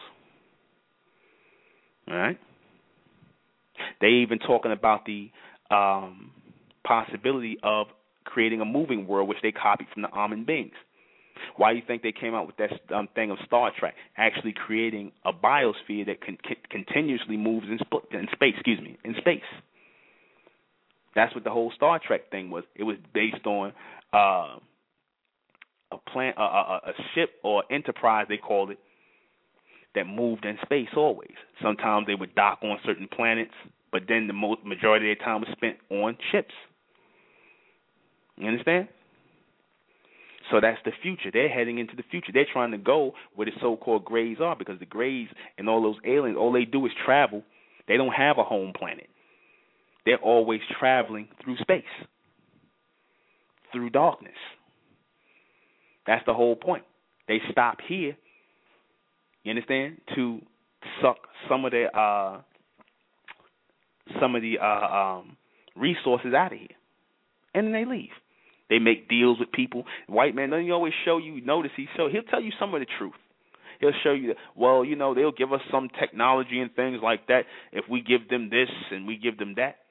All right? They even talking about the um, possibility of creating a moving world, which they copied from the almond beings. Why do you think they came out with that um, thing of Star Trek, actually creating a biosphere that con- con- continuously moves in, sp- in space? Excuse me, in space. That's what the whole Star Trek thing was. It was based on uh, a plan, a, a, a ship or Enterprise, they called it, that moved in space always. Sometimes they would dock on certain planets, but then the most majority of their time was spent on ships. You understand? So that's the future. They're heading into the future. They're trying to go where the so-called Greys are, because the Greys and all those aliens, all they do is travel. They don't have a home planet. They're always traveling through space, through darkness. That's the whole point. They stop here, you understand, to suck some of their uh, some of the uh, um, resources out of here, and then they leave. They make deals with people. White man doesn't he always show you. Notice he show he'll tell you some of the truth. He'll show you that, well, you know, they'll give us some technology and things like that if we give them this and we give them that.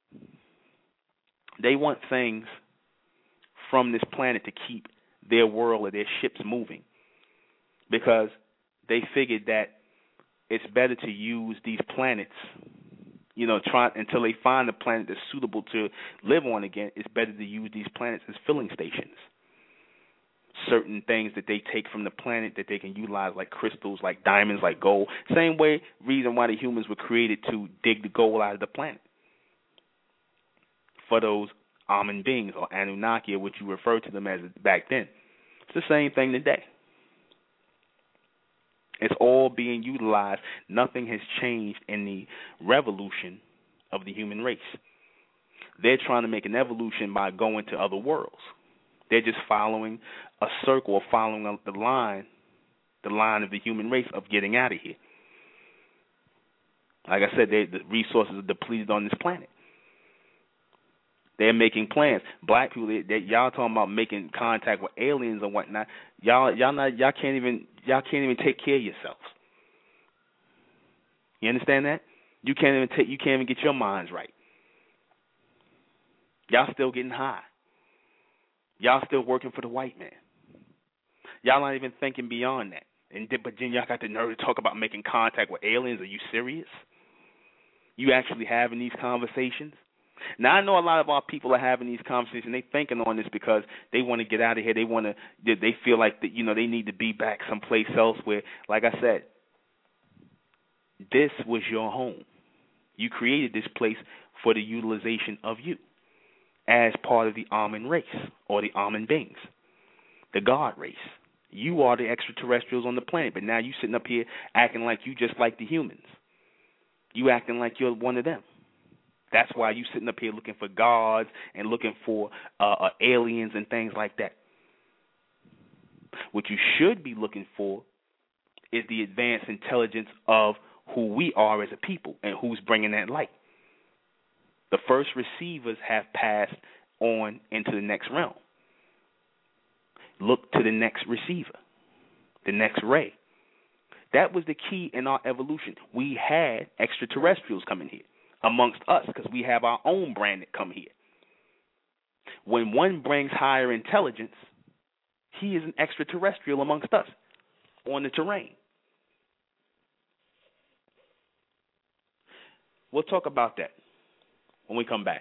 They want things from this planet to keep their world or their ships moving, because they figured that it's better to use these planets, you know, try until they find a planet that's suitable to live on again. It's better to use these planets as filling stations. Certain things that they take from the planet that they can utilize, like crystals, like diamonds, like gold. Same way, reason why the humans were created, to dig the gold out of the planet. For those almond beings, or Anunnaki, or what you refer to them as back then. It's the same thing today. It's all being utilized. Nothing has changed in the revolution of the human race. They're trying to make an evolution by going to other worlds. They're just following a circle, or following the line, the line of the human race of getting out of here. Like I said, they, the resources are depleted on this planet. They're making plans. Black people, they, they, y'all talking about making contact with aliens and whatnot. Y'all, y'all not, y'all can't even, y'all can't even take care of yourselves. You understand that? You can't even take, you can't even get your minds right. Y'all still getting high. Y'all still working for the white man. Y'all not even thinking beyond that. And but then y'all got the nerve to talk about making contact with aliens. Are you serious? You actually having these conversations? Now, I know a lot of our people are having these conversations. They thinking on this because they want to get out of here. They want to. They feel like that, you know, they need to be back someplace else. Where, like I said, this was your home. You created this place for the utilization of you, as part of the almond race, or the almond beings, the God race. You are the extraterrestrials on the planet, but now you sitting up here acting like you just like the humans. You acting like you're one of them. That's why you sitting up here looking for gods and looking for uh, uh, aliens and things like that. What you should be looking for is the advanced intelligence of who we are as a people and who's bringing that light. The first receivers have passed on into the next realm. Look to the next receiver, the next ray. That was the key in our evolution. We had extraterrestrials coming here amongst us because we have our own brand that come here. When one brings higher intelligence, he is an extraterrestrial amongst us on the terrain. We'll talk about that when we come back.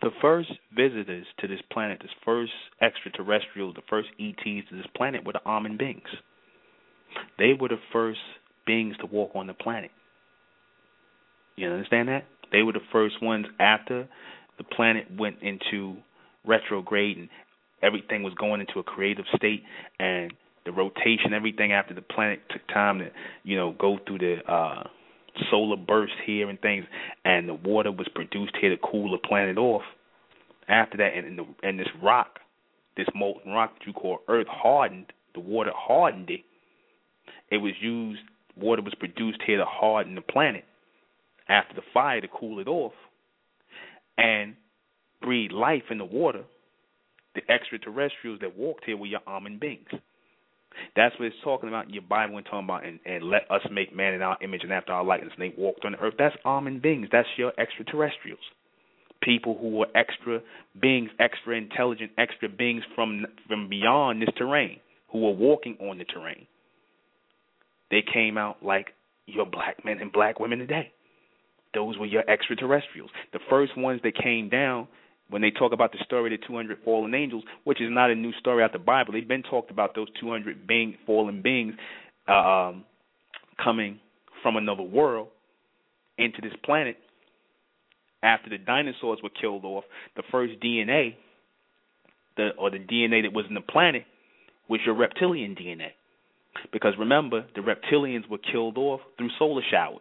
The first visitors to this planet, this first extraterrestrials, the first E Ts to this planet were the Amen beings. They were the first beings to walk on the planet. You understand that? They were the first ones after the planet went into retrograde and everything was going into a creative state, and the rotation, everything after the planet took time to, you know, go through the uh, solar burst here and things, and the water was produced here to cool the planet off. After that, and, and, the, and this rock, this molten rock that you call Earth hardened, the water hardened it. It was used, water was produced here to harden the planet after the fire to cool it off and breathe life in the water. The extraterrestrials that walked here were your Amen beings. That's what it's talking about in your Bible and talking about, and, and let us make man in our image and after our likeness. And they walked on the earth. That's Amen beings. That's your extraterrestrials. People who were extra beings, extra intelligent, extra beings from from beyond this terrain, who were walking on the terrain. They came out like your black men and black women today. Those were your extraterrestrials. The first ones that came down, when they talk about the story of the two hundred fallen angels, which is not a new story out the Bible, they've been talked about those two hundred being, fallen beings uh, um, coming from another world into this planet. After the dinosaurs were killed off, the first D N A, the or the D N A that was in the planet, was your reptilian D N A. Because remember, the reptilians were killed off through solar showers.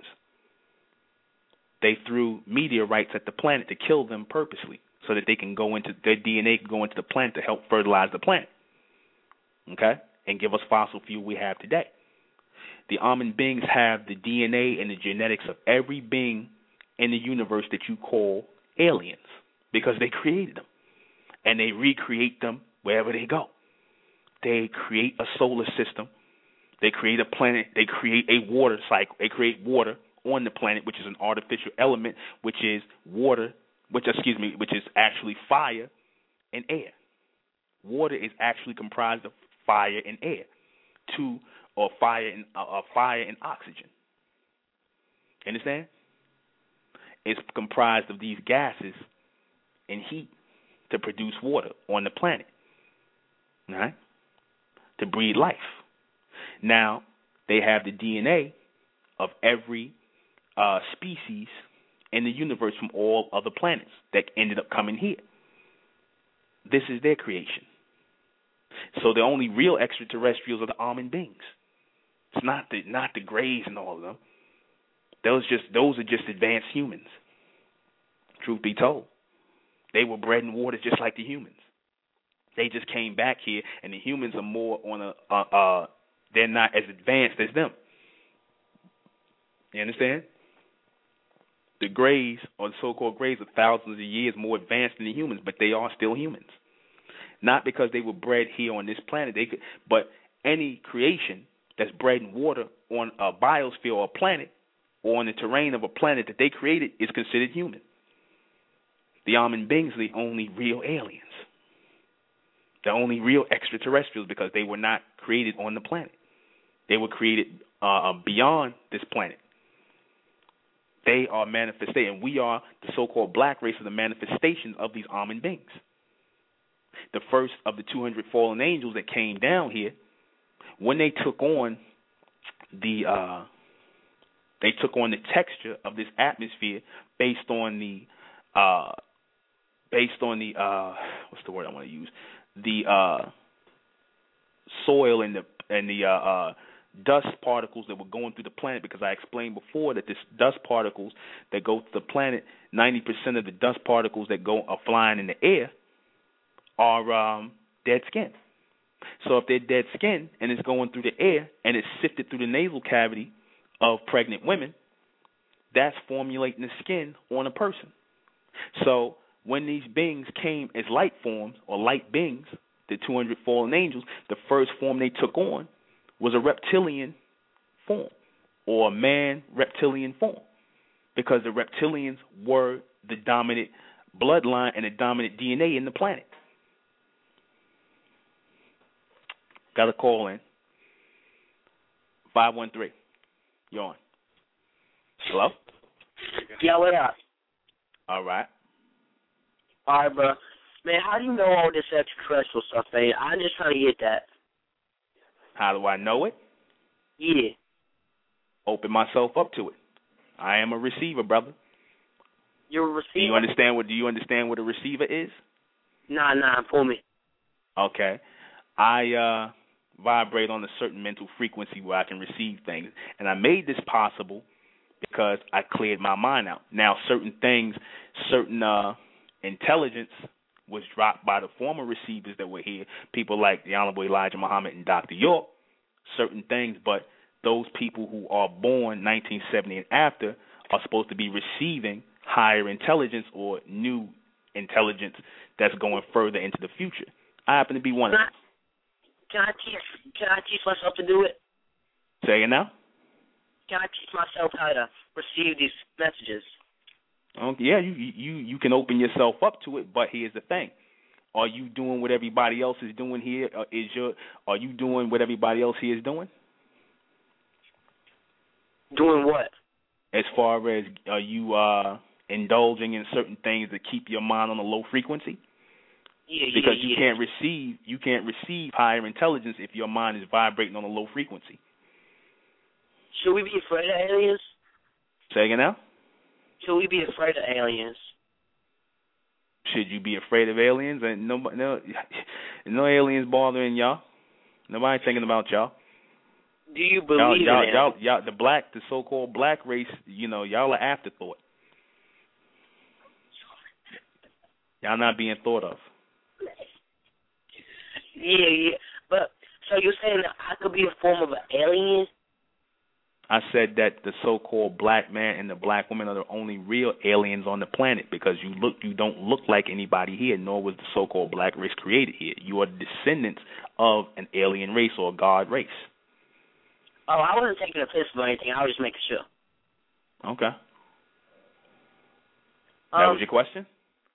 They threw meteorites at the planet to kill them purposely, so that they can go into, their D N A can go into the planet to help fertilize the planet, okay, and give us fossil fuel we have today. The Amen beings have the D N A and the genetics of every being in the universe that you call aliens, because they created them, and they recreate them wherever they go. They create a solar system. They create a planet. They create a water cycle. They create water on the planet, which is an artificial element, which is water, which, excuse me, which is actually fire and air. Water is actually comprised of fire and air, two or fire and uh, fire and oxygen. Understand? It's comprised of these gases and heat to produce water on the planet, all right? To breed life. Now, they have the D N A of every uh, species in the universe from all other planets that ended up coming here. This is their creation. So the only real extraterrestrials are the Amen beings. It's not the not the Greys and all of them. Those just those are just advanced humans. Truth be told, they were bred in water just like the humans. They just came back here, and the humans are more on a. Uh, uh, they're not as advanced as them. You understand? The Greys, or the so-called Greys, are thousands of years more advanced than the humans, but they are still humans. Not because they were bred here on this planet, they could, but any creation that's bred in water on a biosphere or a planet, or on the terrain of a planet that they created, is considered human. The Amen beings are the only real aliens. The only real extraterrestrials, because they were not created on the planet. They were created uh, beyond this planet. They are manifestation, and we are the so-called black race of the manifestations of these Amen beings. The first of the two hundred fallen angels that came down here, when they took on the uh, they took on the texture of this atmosphere based on the uh, based on the uh, what's the word I want to use the uh, soil and the and the uh, uh, dust particles that were going through the planet, because I explained before that this dust particles that go to the planet, ninety percent of the dust particles that go are flying in the air are um, dead skin. So if they're dead skin and it's going through the air and it's sifted through the nasal cavity of pregnant women, that's formulating the skin on a person. So when these beings came as light forms or light beings, the two hundred fallen angels, the first form they took on was a reptilian form, or a man reptilian form, because the reptilians were the dominant bloodline and the dominant D N A in the planet. Got a call in. five one three. You're on. Hello? Yeah, what up? All right. All right, bro. Man, how do you know all this extraterrestrial stuff, man? I'm just trying to get that. How do I know it? Yeah. Open myself up to it. I am a receiver, brother. You're a receiver? Do you understand what do you understand what a receiver is? Nah, nah, pull me. Okay. I uh vibrate on a certain mental frequency where I can receive things. And I made this possible because I cleared my mind out. Now certain things, certain uh intelligence was dropped by the former receivers that were here, people like the Honorable Elijah Muhammad and Doctor York, certain things, but those people who are born nineteen seventy and after are supposed to be receiving higher intelligence or new intelligence that's going further into the future. I happen to be one can of them. I, can I teach? Can I teach myself to do it? Say it now. Can I teach myself how to receive these messages? Um, yeah, you you you can open yourself up to it, but here's the thing: are you doing what everybody else is doing here? Or is your are you doing what everybody else here is doing? Doing what? As far as are you uh, indulging in certain things that keep your mind on a low frequency? Yeah, because yeah, you yeah. can't receive you can't receive higher intelligence if your mind is vibrating on a low frequency. Should we be afraid of aliens? Say again now? Should we be afraid of aliens? Should you be afraid of aliens? And no, no, no aliens bothering y'all. Nobody thinking about y'all. Do you believe y'all, in y'all, aliens? y'all, y'all, the black, the so-called black race, you know, y'all are afterthought. Y'all not being thought of. Yeah, yeah. But, so you're saying that I could be a form of an alien? I said that the so-called black man and the black woman are the only real aliens on the planet because you look, you don't look like anybody here, nor was the so-called black race created here. You are descendants of an alien race or a god race. Oh, I wasn't taking a piss or anything. I was just making sure. Okay. That Um, was your question?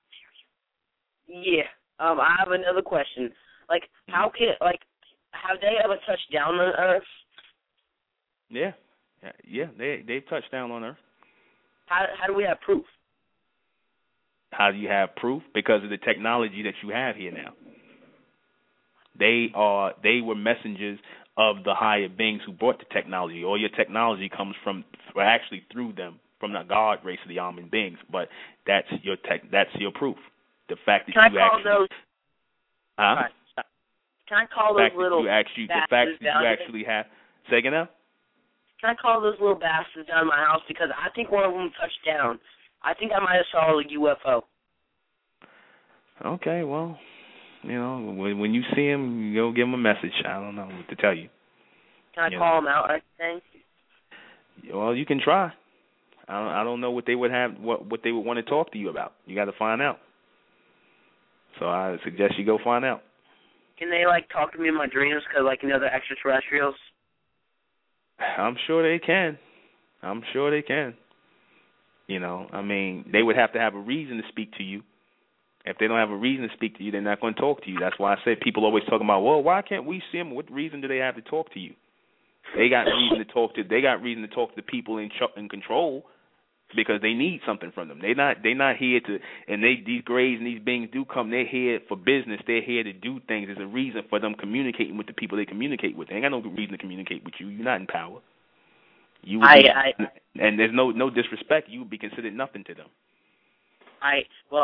Yeah. Um, I have another question. Like, how can, like, have they ever touched down on Earth? Yeah. Yeah, they they've touched down on Earth. How how do we have proof? How do you have proof? Because of the technology that you have here now. They are they were messengers of the higher beings who brought the technology. All your technology comes from, well, actually through them, from the God race of the almond beings. But that's your tech. That's your proof. The fact that Can you I call actually, those? huh? Right. Can I call The those fact little that you actually, the fact bastards that down you here? actually have. Say again now? Can I call those little bastards down my house because I think one of them touched down. I think I might have saw a U F O. Okay, well, you know, when when you see him, you go give him a message. I don't know what to tell you. Can I you call know. them out or anything? Well, you can try. I don't, I don't know what they would have, what what they would want to talk to you about. You got to find out. So I suggest you go find out. Can they, like, talk to me in my dreams because, like, you know, they're extraterrestrials? I'm sure they can. I'm sure they can. You know, I mean, they would have to have a reason to speak to you. If they don't have a reason to speak to you, they're not going to talk to you. That's why I said people always talking about, well, why can't we see them? What reason do they have to talk to you? They got reason to talk to. They got reason to talk to the people in ch- in control because they need something from them. They not they not here to. And they these grays and these beings do come. They're here for business. They're here to do things. There's a reason for them communicating with the people they communicate with. They ain't got no reason to communicate with you. You're not in power. You would I, be, I, and there's no no disrespect. You would be considered nothing to them. I, well,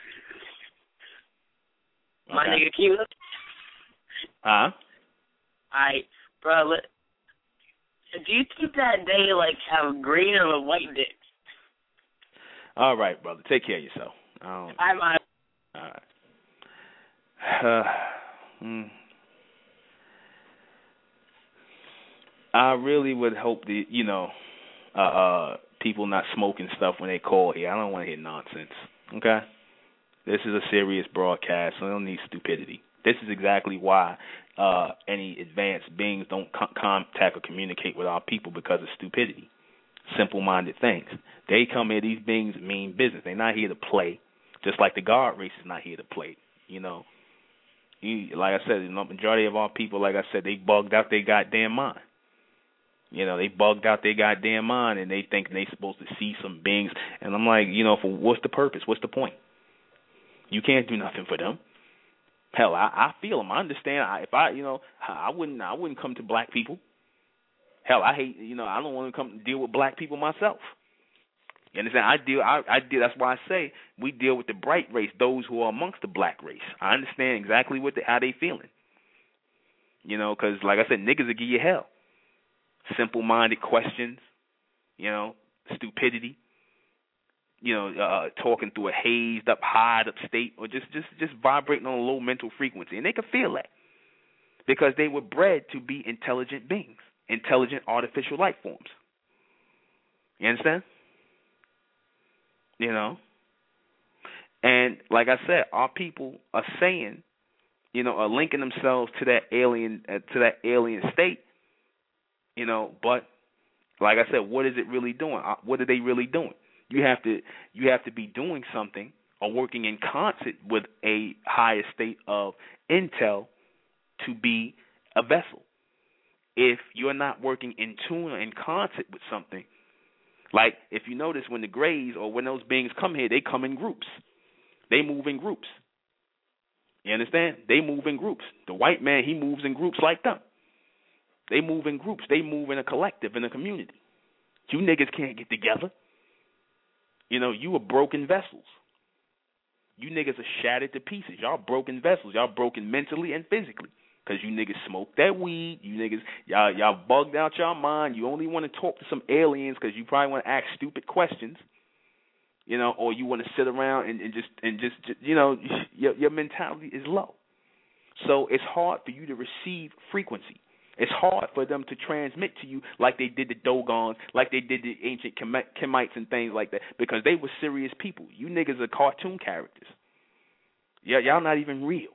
my Okay. nigga Q. Huh? I, bro, let, do you think that they, like, have green or white dicks? All right, brother. Take care of yourself. I don't, I'm, I, all right. Uh, mm. I really would hope that, you know, uh, uh, people not smoking stuff when they call here. I don't want to hear nonsense. Okay? This is a serious broadcast, so I don't need stupidity. This is exactly why uh, any advanced beings don't con- contact or communicate with our people, because of stupidity. Simple-minded things. They come here, these beings mean business. They're not here to play, just like the God race is not here to play. You know, you, like I said, the majority of our people, like I said, they bugged out their goddamn mind. You know, they bugged out their goddamn mind, and they think they're supposed to see some beings. And I'm like, you know, for what's the purpose? What's the point? You can't do nothing for them. Hell, I, I feel them. I understand. I, if I, you know, I wouldn't, I wouldn't come to black people. Hell, I hate, you know, I don't want to come deal with black people myself. You understand? I deal, I, I deal. That's why I say we deal with the bright race, those who are amongst the black race. I understand exactly what they, how they feeling. You know, because like I said, niggas will give you hell. Simple-minded questions, you know, stupidity. You know, uh, talking through a hazed up, high up state, or just, just, just vibrating on a low mental frequency, and they can feel that because they were bred to be intelligent beings, intelligent artificial life forms. You understand? You know, and like I said, our people are saying, you know, are linking themselves to that alien, uh, to that alien state. You know, but like I said, what is it really doing? Uh, what are they really doing? You have to you have to be doing something or working in concert with a higher state of intel to be a vessel. If you're not working in tune or in concert with something, like if you notice when the Greys or when those beings come here, they come in groups. They move in groups. You understand? They move in groups. The white man, he moves in groups like them. They move in groups. They move in a collective, in a community. You niggas can't get together. You know, you are broken vessels. You niggas are shattered to pieces. Y'all broken vessels. Y'all broken mentally and physically. Because you niggas smoke that weed. You niggas, y'all, y'all bugged out your mind. You only want to talk to some aliens because you probably want to ask stupid questions. You know, or you want to sit around and, and just, and just, just, you know, your, your mentality is low. So it's hard for you to receive frequency. It's hard for them to transmit to you like they did the Dogons, like they did the ancient Kemites and things like that, because they were serious people. You niggas are cartoon characters. Yeah, y'all not even real.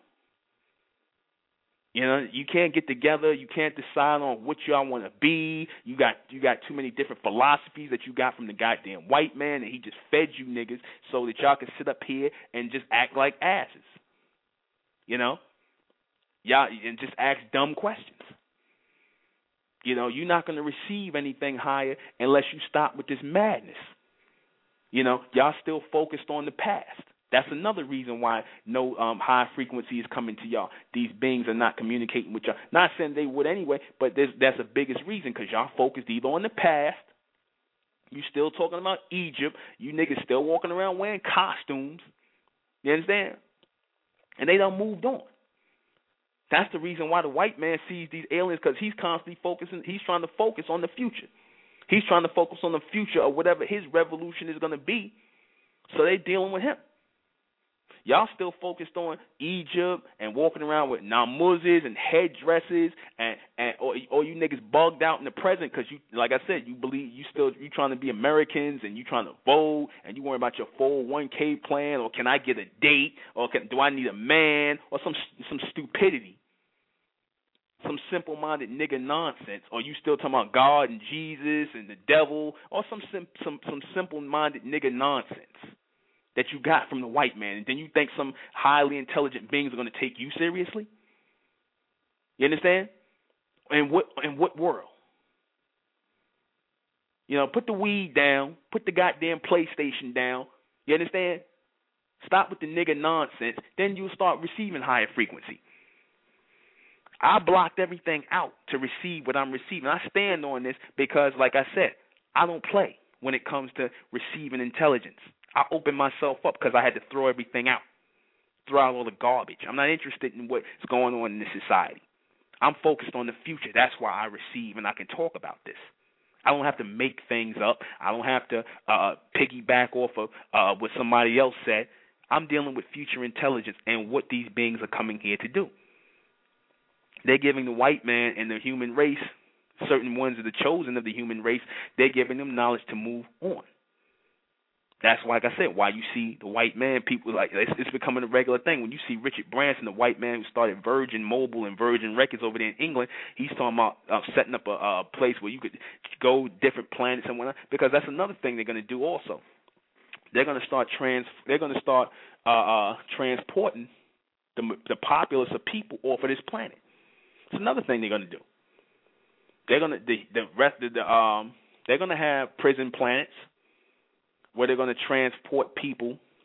You know, you can't get together. You can't decide on what y'all want to be. You got you got too many different philosophies that you got from the goddamn white man, and he just fed you niggas so that y'all can sit up here and just act like asses. You know, y'all and just ask dumb questions. You know, you're not going to receive anything higher unless you stop with this madness. You know, y'all still focused on the past. That's another reason why no um, high frequency is coming to y'all. These beings are not communicating with y'all. Not saying they would anyway, but that's the biggest reason, because y'all focused either on the past. You still talking about Egypt. You niggas still walking around wearing costumes. You understand? And they done moved on. That's the reason why the white man sees these aliens, because he's constantly focusing. He's trying to focus on the future. He's trying to focus on the future of whatever his revolution is going to be. So they're dealing with him. Y'all still focused on Egypt and walking around with namuzes and headdresses, and, and or, or you niggas bugged out in the present because you, like I said, you believe you still you trying to be Americans and you trying to vote and you worry about your four oh one k plan, or can I get a date, or can, do I need a man, or some some stupidity. Some simple-minded nigga nonsense, or you still talking about God and Jesus and the devil, or some sim- some some simple-minded nigga nonsense that you got from the white man, and then you think some highly intelligent beings are going to take you seriously? You understand? In what in what world? You know, put the weed down, put the goddamn PlayStation down. You understand? Stop with the nigga nonsense. Then you'll start receiving higher frequency. I blocked everything out to receive what I'm receiving. I stand on this because, like I said, I don't play when it comes to receiving intelligence. I open myself up because I had to throw everything out, throw out all the garbage. I'm not interested in what's going on in this society. I'm focused on the future. That's why I receive and I can talk about this. I don't have to make things up. I don't have to uh, piggyback off of uh, what somebody else said. I'm dealing with future intelligence and what these beings are coming here to do. They're giving the white man and the human race, certain ones of the chosen of the human race, they're giving them knowledge to move on. That's why, like I said, why you see the white man, people like it's, it's becoming a regular thing. When you see Richard Branson, the white man who started Virgin Mobile and Virgin Records over there in England, he's talking about uh, setting up a, a place where you could go different planets and whatnot. Because that's another thing they're going to do also. They're going to start trans. They're going to start uh, uh, transporting the the populace of people off of this planet. It's another thing they're going to do. They're going to the, the rest of the um they're going to have prison planets where they're going to transport people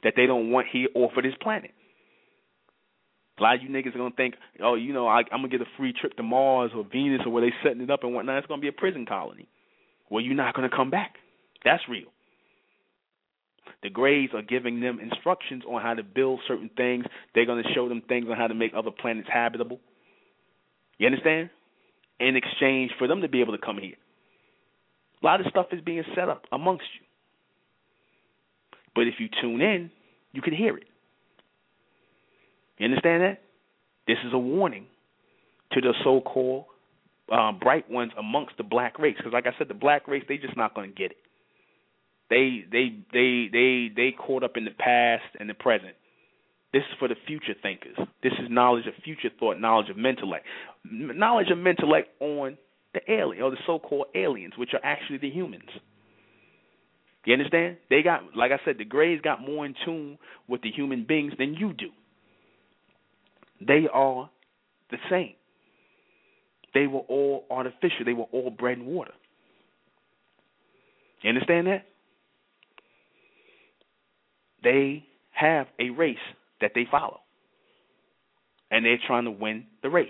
that they don't want here off of this planet. A lot of you niggas are going to think, oh, you know, I, I'm going to get a free trip to Mars or Venus or where they setting it up and whatnot. It's going to be a prison colony. Well, you're not going to come back. That's real. The Greys are giving them instructions on how to build certain things. They're going to show them things on how to make other planets habitable. You understand? In exchange for them to be able to come here. A lot of stuff is being set up amongst you. But if you tune in, you can hear it. You understand that? This is a warning to the so-called uh, bright ones amongst the black race. Because like I said, the black race, they just not going to get it. They they they they they caught up in the past and the present. This is for the future thinkers. This is knowledge of future thought, knowledge of mentellect. Knowledge of mentellect on the alien, or the so-called aliens, which are actually the humans. You understand? They got, like I said, the Greys got more in tune with the human beings than you do. They are the same. They were all artificial. They were all bread and water. You understand that? They have a race that they follow. And they're trying to win the race.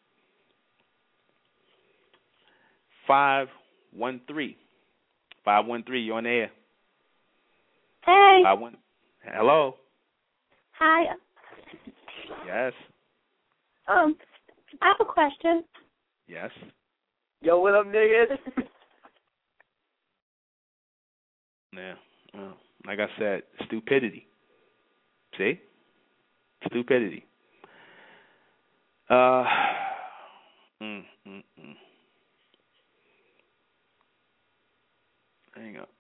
five one three. five one three, you're on the air. Hey. Five one. Hello. Hi. Yes. Um, I have a question. Yes. Yo, what up, niggas? Yeah. Well, like I said, stupidity. See? Stupidity. Uh. Mm, mm, mm. Hang up.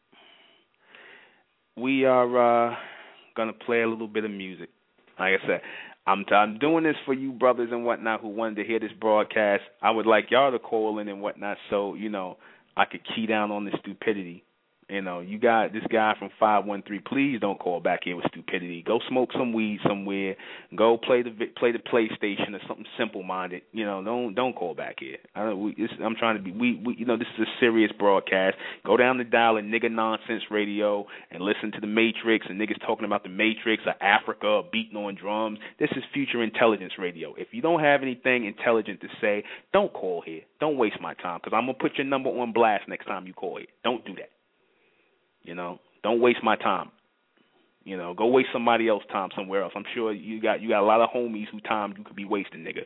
We are uh, gonna play a little bit of music. Like I said, I'm, t- I'm doing this for you brothers and whatnot who wanted to hear this broadcast. I would like y'all to call in and whatnot, so you know I could key down on the stupidity. You know, you got this guy from five one three. Please don't call back here with stupidity. Go smoke some weed somewhere. Go play the play the PlayStation or something simple-minded. You know, don't don't call back here. I don't, we, it's, I'm trying to be. We, we you know this is a serious broadcast. Go down the dial at Nigga Nonsense Radio and listen to the Matrix and niggas talking about the Matrix or Africa or beating on drums. This is Future Intelligence Radio. If you don't have anything intelligent to say, don't call here. Don't waste my time because I'm gonna put your number on blast next time you call here. Don't do that. You know, don't waste my time. You know, go waste somebody else's time somewhere else. I'm sure you got you got a lot of homies whose time you could be wasting, nigga.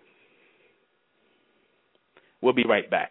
We'll be right back.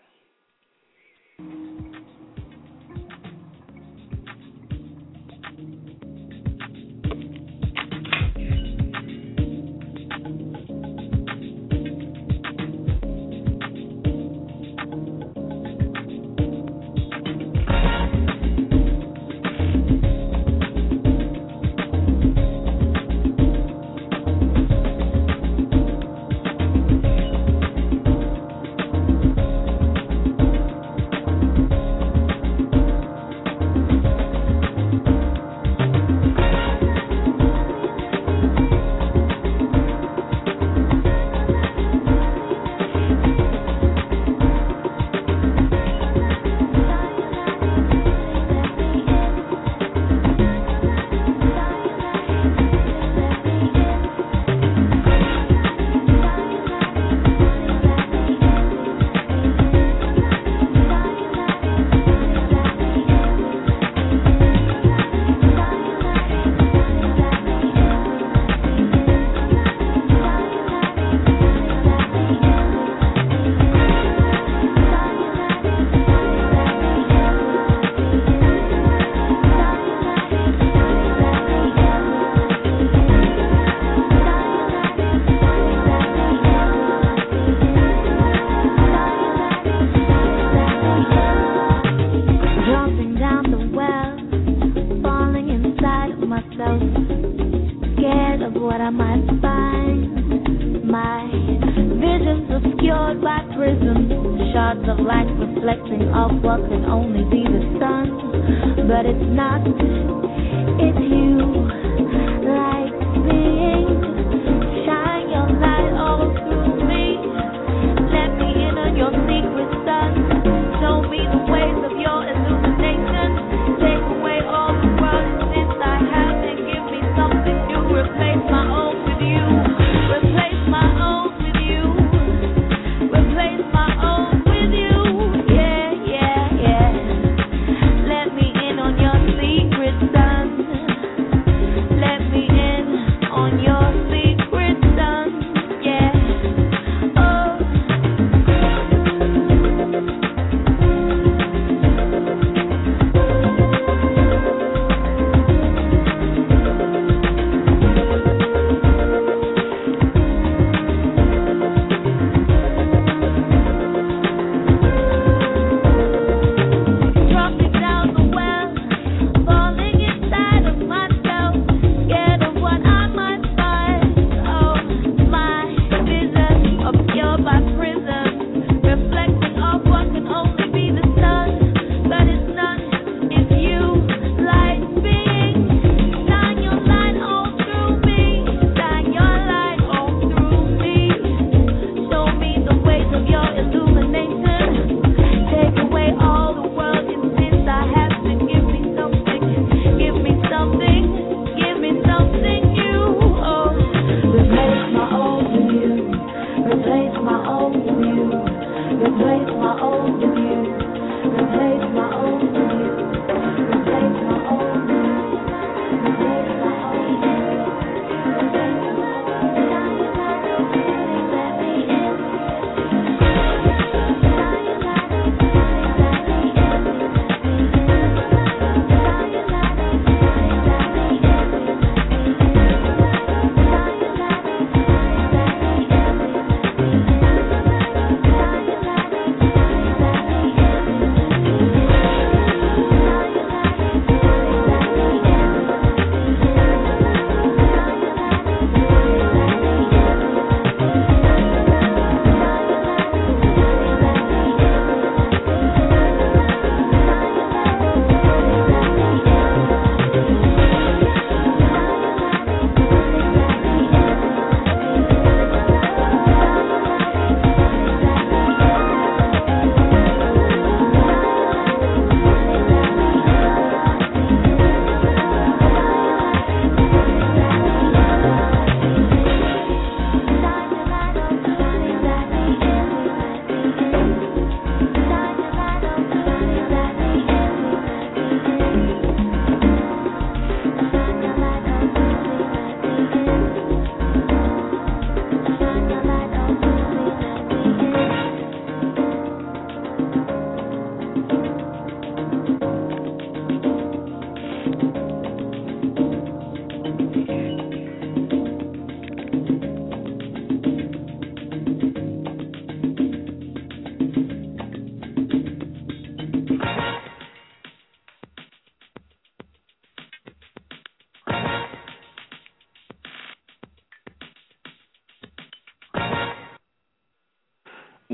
Something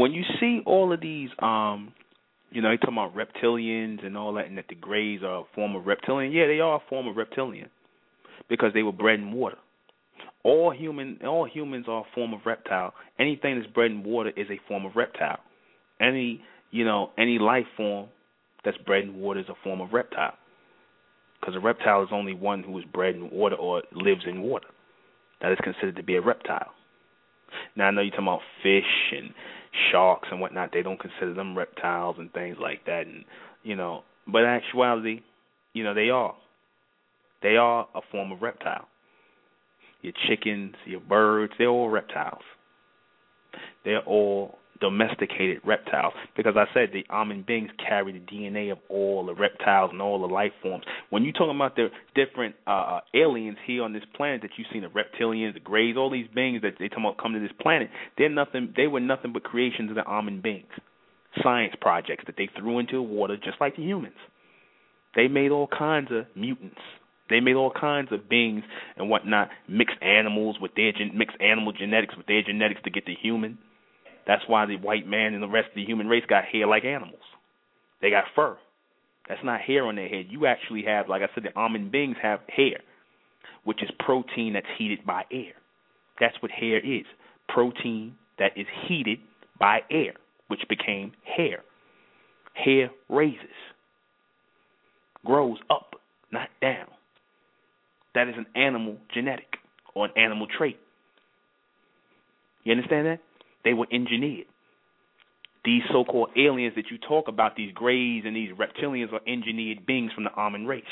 when you see all of these, um, you know, they talking about reptilians and all that, and that the Greys are a form of reptilian. Yeah, they are a form of reptilian because they were bred in water. All human, all humans are a form of reptile. Anything that's bred in water is a form of reptile. Any, you know, any life form that's bred in water is a form of reptile. Because a reptile is only one who is bred in water or lives in water. That is considered to be a reptile. Now, I know you're talking about fish and sharks and whatnot. They don't consider them reptiles and things like that. And, you know, but in actuality, you know, they are. They are a form of reptile. Your chickens, your birds, they're all reptiles. They're all domesticated reptiles. Because I said the almond beings carry the D N A of all the reptiles and all the life forms. When you're talking about the different uh, aliens here on this planet that you've seen, the reptilians, the Greys, all these beings that they talking about come to this planet, they're nothing. They were nothing but creations of the almond beings, science projects that they threw into the water, just like the humans. They made all kinds of mutants. They made all kinds of beings and whatnot, mixed animals with their gen- mixed animal genetics with their genetics to get the human. That's why the white man and the rest of the human race got hair like animals. They got fur. That's not hair on their head. You actually have, like I said, the almond beings have hair, which is protein that's heated by air. That's what hair is. Protein that is heated by air, which became hair. Hair raises, grows up, not down. That is an animal genetic or an animal trait. You understand that? They were engineered. These so-called aliens that you talk about, these Greys and these reptilians, are engineered beings from the almond race.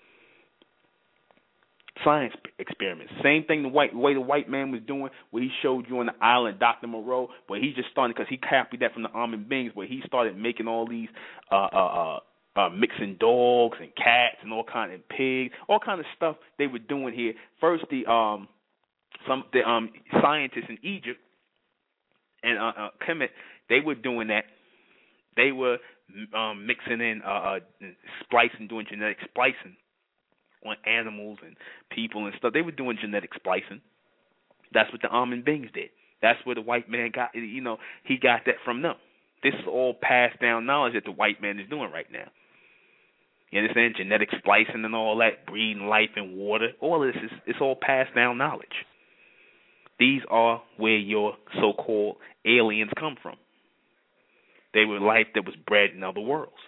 Science experiments. Same thing the white way the white man was doing, where he showed you on the island, Doctor Moreau, where he just started, because he copied that from the almond beings, where he started making all these uh, uh, uh, Uh, mixing dogs and cats and all kind of pigs, all kind of stuff they were doing here. First, the um, some the um scientists in Egypt and uh, uh, Kemet, they were doing that. They were um, mixing in, uh, uh, splicing, doing genetic splicing on animals and people and stuff. They were doing genetic splicing. That's what the almond beings did. That's where the white man got. You know, he got that from them. This is all passed down knowledge that the white man is doing right now. You understand? Genetic splicing and all that, breeding life in water. All of this is it's all passed down knowledge. These are where your so-called aliens come from. They were life that was bred in other worlds.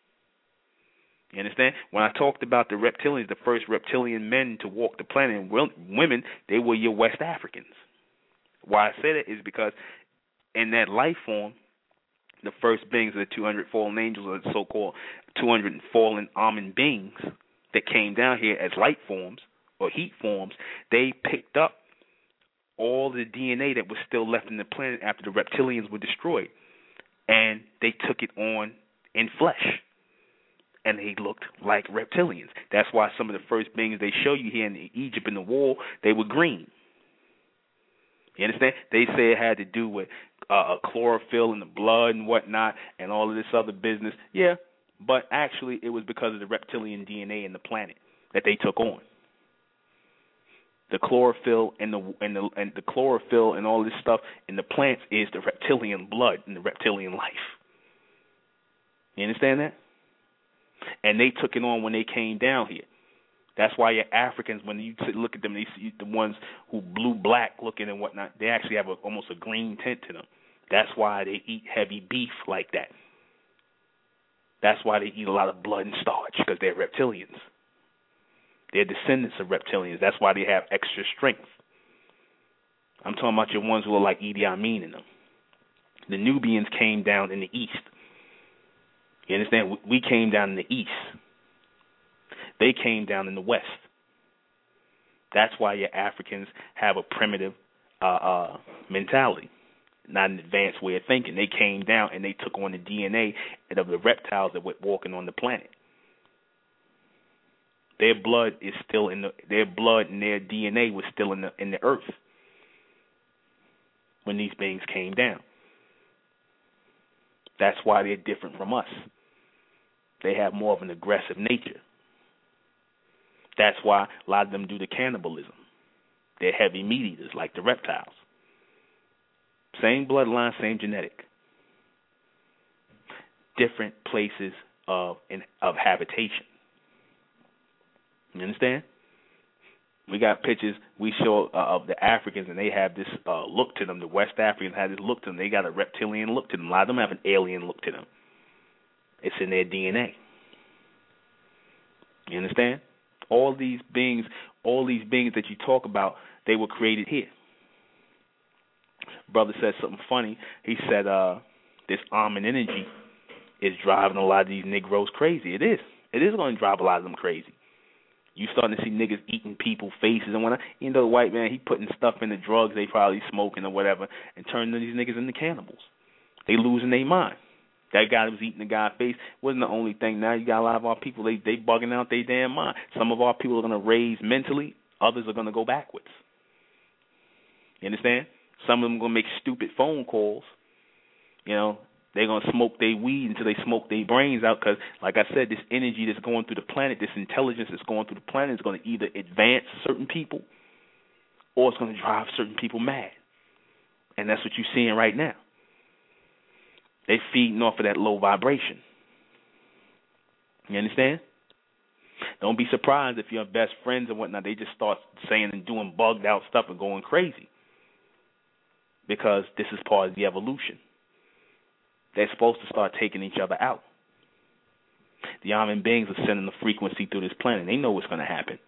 You understand? When I talked about the reptilians, the first reptilian men to walk the planet, and women, they were your West Africans. Why I say that is because in that life form, the first beings of the two hundred fallen angels, or the so-called two hundred fallen almond beings that came down here as light forms or heat forms, they picked up all the D N A that was still left in the planet after the reptilians were destroyed, and they took it on in flesh, and they looked like reptilians. That's why some of the first beings they show you here in Egypt in the wall, they were green. You understand? They say it had to do with uh, chlorophyll in the blood and whatnot and all of this other business. Yeah, but actually it was because of the reptilian D N A in the planet that they took on. The chlorophyll and the and the and the chlorophyll and all this stuff in the plants is the reptilian blood and the reptilian life. You understand that? And they took it on when they came down here. That's why your Africans, when you look at them, they see the ones who blue black looking and whatnot, they actually have a, almost a green tint to them. That's why they eat heavy beef like that. That's why they eat a lot of blood and starch, because they're reptilians. They're descendants of reptilians. That's why they have extra strength. I'm talking about your ones who are like Idi Amin in them. The Nubians came down in the east. You understand? We came down in the east. They came down in the west. That's why your Africans have a primitive uh, uh, mentality, not an advanced way of thinking. They came down and they took on the D N A of the reptiles that were walking on the planet. Their blood is still in the their blood and their D N A was still in the in the earth when these beings came down. That's why they're different from us. They have more of an aggressive nature. That's why a lot of them do the cannibalism. They're heavy meat eaters like the reptiles. Same bloodline, same genetic. different places of in, of habitation. You understand? We got pictures we show uh, of the Africans, and they have this uh, look to them. The West Africans have this look to them. They got a reptilian look to them. A lot of them have an alien look to them. It's in their D N A. You understand? All these beings, all these beings that you talk about, they were created here. Brother said something funny. He said uh, this almond energy is driving a lot of these Negroes crazy. It is. It is going to drive a lot of them crazy. You starting to see niggas eating people's faces and whatnot. You know, the white man, he putting stuff in the drugs they probably smoking or whatever and turning these niggas into cannibals. They losing their mind. That guy that was eating the guy's face wasn't the only thing. Now you got a lot of our people, they they bugging out their damn mind. Some of our people are going to raise mentally. Others are going to go backwards. You understand? Some of them are going to make stupid phone calls. You know, they're going to smoke their weed until they smoke their brains out because, like I said, this energy that's going through the planet, this intelligence that's going through the planet is going to either advance certain people or it's going to drive certain people mad. And that's what you're seeing right now. They feeding off of that low vibration. You understand? Don't be surprised if your best friends and whatnot, they just start saying and doing bugged out stuff and going crazy. Because this is part of the evolution. They're supposed to start taking each other out. The almond beings are sending the frequency through this planet. They know what's going to happen.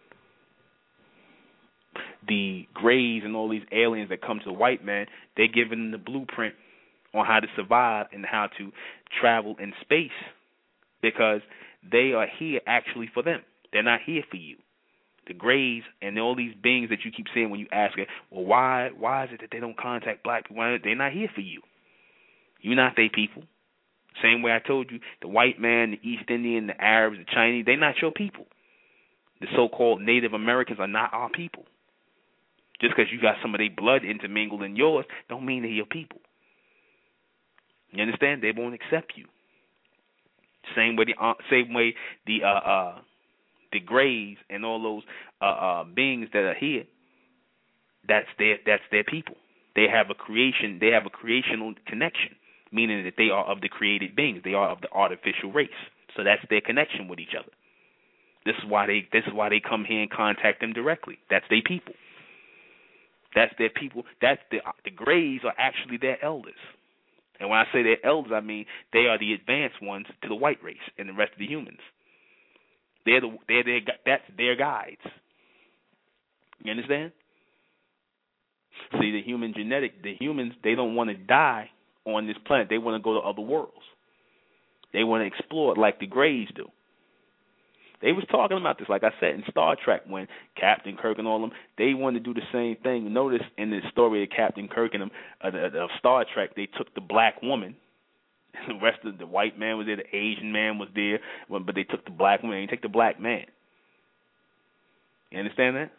The Greys and all these aliens that come to the white man, they're giving them the blueprint on how to survive and how to travel in space because they are here actually for them. They're not here for you. The Greys and all these beings that you keep saying when you ask it, well, why why is it that they don't contact black people? Why, they're not here for you. You're not their people. Same way I told you, the white man, the East Indian, the Arabs, the Chinese, they're not your people. The so-called Native Americans are not our people. Just because you got some of their blood intermingled in yours don't mean they're your people. You understand? They won't accept you. Same way the uh, same way the uh, uh, the Greys and all those uh, uh, beings that are here. That's their that's their people. They have a creation. They have a creational connection, meaning that they are of the created beings. They are of the artificial race. So that's their connection with each other. This is why they this is why they come here and contact them directly. That's their people. That's their people. That's the the Greys are actually their elders. And when I say they're elders, I mean they are the advanced ones to the white race and the rest of the humans. They're the they're their that's their guides. You understand? See, the human genetic, the humans, they don't want to die on this planet. They want to go to other worlds. They want to explore it like the Greys do. They was talking about this, like I said, in Star Trek when Captain Kirk and all them, they wanted to do the same thing. Notice in the story of Captain Kirk and them, uh, the, the, of Star Trek, they took the black woman. And the rest of the white man was there, the Asian man was there, but they took the black woman. They didn't take the black man. You understand that?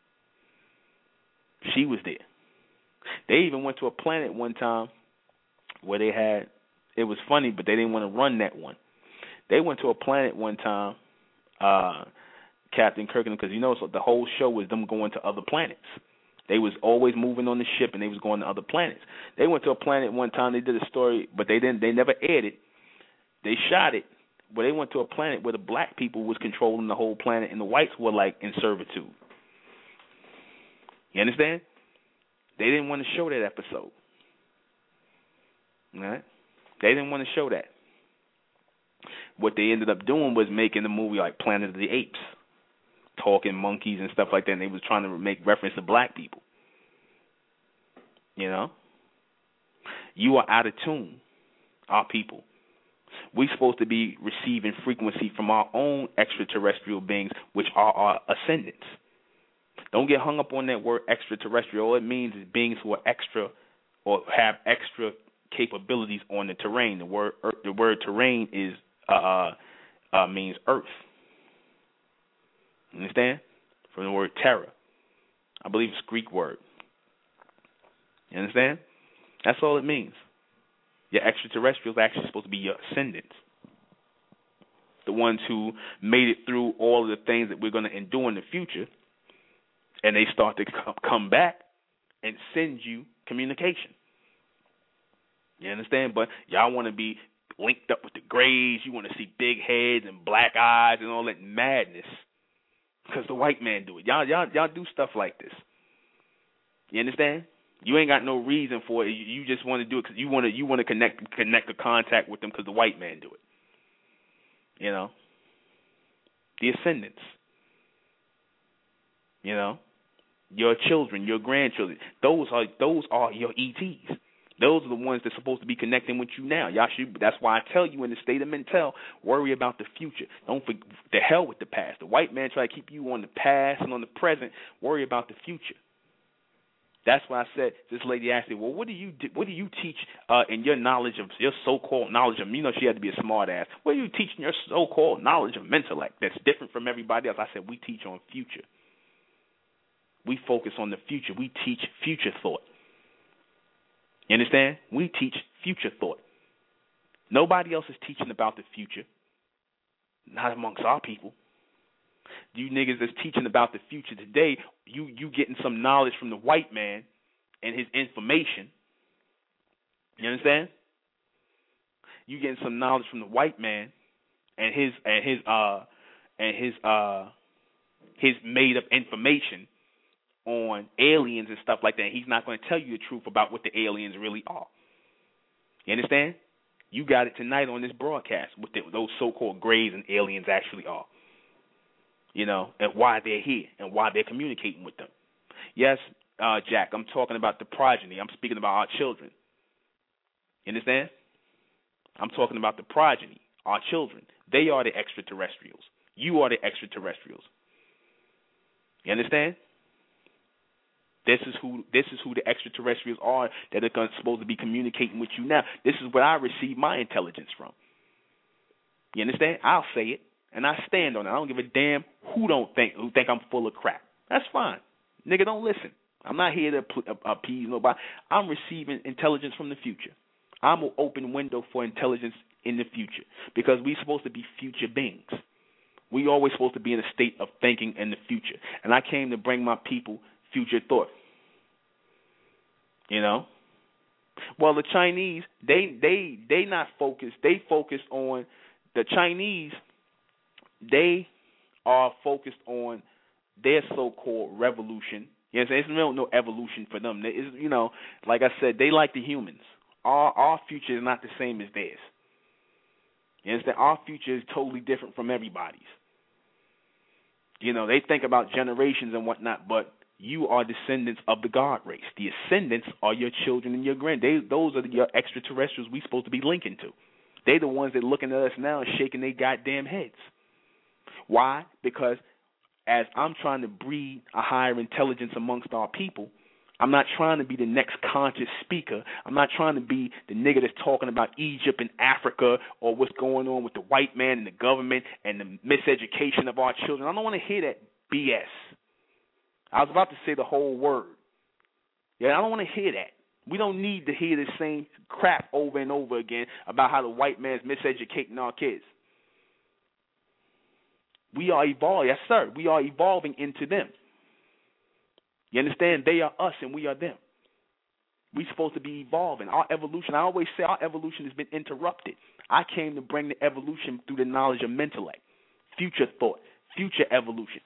She was there. They even went to a planet one time where they had, it was funny, but they didn't want to run that one. They went to a planet one time, uh, Captain Kirk, because you know so the whole show was them going to other planets. They was always moving on the ship and they was going to other planets. They went to a planet one time, they did a story, but they didn't. They never aired it. They shot it, but they went to a planet where the black people was controlling the whole planet and the whites were like in servitude. You understand? They didn't want to show that episode. All right? They didn't want to show that. What they ended up doing was making the movie like Planet of the Apes, talking monkeys and stuff like that, and they was trying to make reference to black people. You know? You are out of tune, our people. We're supposed to be receiving frequency from our own extraterrestrial beings, which are our ascendants. Don't get hung up on that word extraterrestrial. All it means is beings who are extra or have extra capabilities on the terrain. The word the word terrain is uh, uh, means earth. Understand? From the word terra. I believe it's a Greek word. You understand? That's all it means. Your extraterrestrials are actually supposed to be your ascendants. The ones who made it through all of the things that we're going to endure in the future, and they start to come back and send you communication. You understand? But y'all want to be linked up with the Greys. You want to see big heads and black eyes and all that madness because the white man do it. Y'all, y'all, y'all do stuff like this. You understand? You ain't got no reason for it. You just want to do it because you want to. You want to connect, connect a contact with them because the white man do it. You know, the ascendants. You know, your children, your grandchildren. Those are those are your E Ts. Those are the ones that's supposed to be connecting with you now. Y'all should. That's why I tell you in the state of mental, worry about the future. Don't forget the hell with the past. The white man try to keep you on the past and on the present. Worry about the future. That's why I said this lady asked me, well, what do you do, what do you teach uh, in your knowledge of your so-called knowledge of? You know, she had to be a smart ass. What do you teach in your so-called knowledge of intellect that's different from everybody else? I said we teach on future. We focus on the future. We teach future thought. You understand? We teach future thought. Nobody else is teaching about the future. Not amongst our people. You niggas that's teaching about the future today, you you getting some knowledge from the white man and his information. You understand? You getting some knowledge from the white man and his and his uh and his uh his made up information on aliens and stuff like that. He's not going to tell you the truth about what the aliens really are. You understand? You got it tonight on this broadcast, what the, those so-called Greys and aliens actually are. You know, and why they're here and why they're communicating with them. Yes, uh, Jack, I'm talking about the progeny. I'm speaking about our children. You understand? I'm talking about the progeny, our children. They are the extraterrestrials. You are the extraterrestrials. You understand? This is who this is who the extraterrestrials are that are supposed to be communicating with you now. This is where I receive my intelligence from. You understand? I'll say it, and I stand on it. I don't give a damn who don't think who think I'm full of crap. That's fine. Nigga, don't listen. I'm not here to appease nobody. I'm receiving intelligence from the future. I'm an open window for intelligence in the future because we're supposed to be future beings. We always supposed to be in a state of thinking in the future. And I came to bring my people future thought. You know? Well, the Chinese, they they they not focused. They focused on the Chinese, they are focused on their so-called revolution. You know, there's no no evolution for them. It's, you know, like I said, they like the humans. Our our future is not the same as theirs. You understand? Our future is totally different from everybody's. You know, they think about generations and whatnot, but you are descendants of the God race. The ascendants are your children and your grand. They, those are the, your extraterrestrials we supposed to be linking to. They're the ones that are looking at us now and shaking their goddamn heads. Why? Because as I'm trying to breed a higher intelligence amongst our people, I'm not trying to be the next conscious speaker. I'm not trying to be the nigga that's talking about Egypt and Africa or what's going on with the white man and the government and the miseducation of our children. I don't want to hear that B S. I was about to say the whole word. Yeah, I don't want to hear that. We don't need to hear the same crap over and over again about how the white man's miseducating our kids. We are evolving. Yes, sir. We are evolving into them. You understand? They are us and we are them. We're supposed to be evolving. Our evolution, I always say our evolution has been interrupted. I came to bring the evolution through the knowledge of intellect, future thought, future evolution.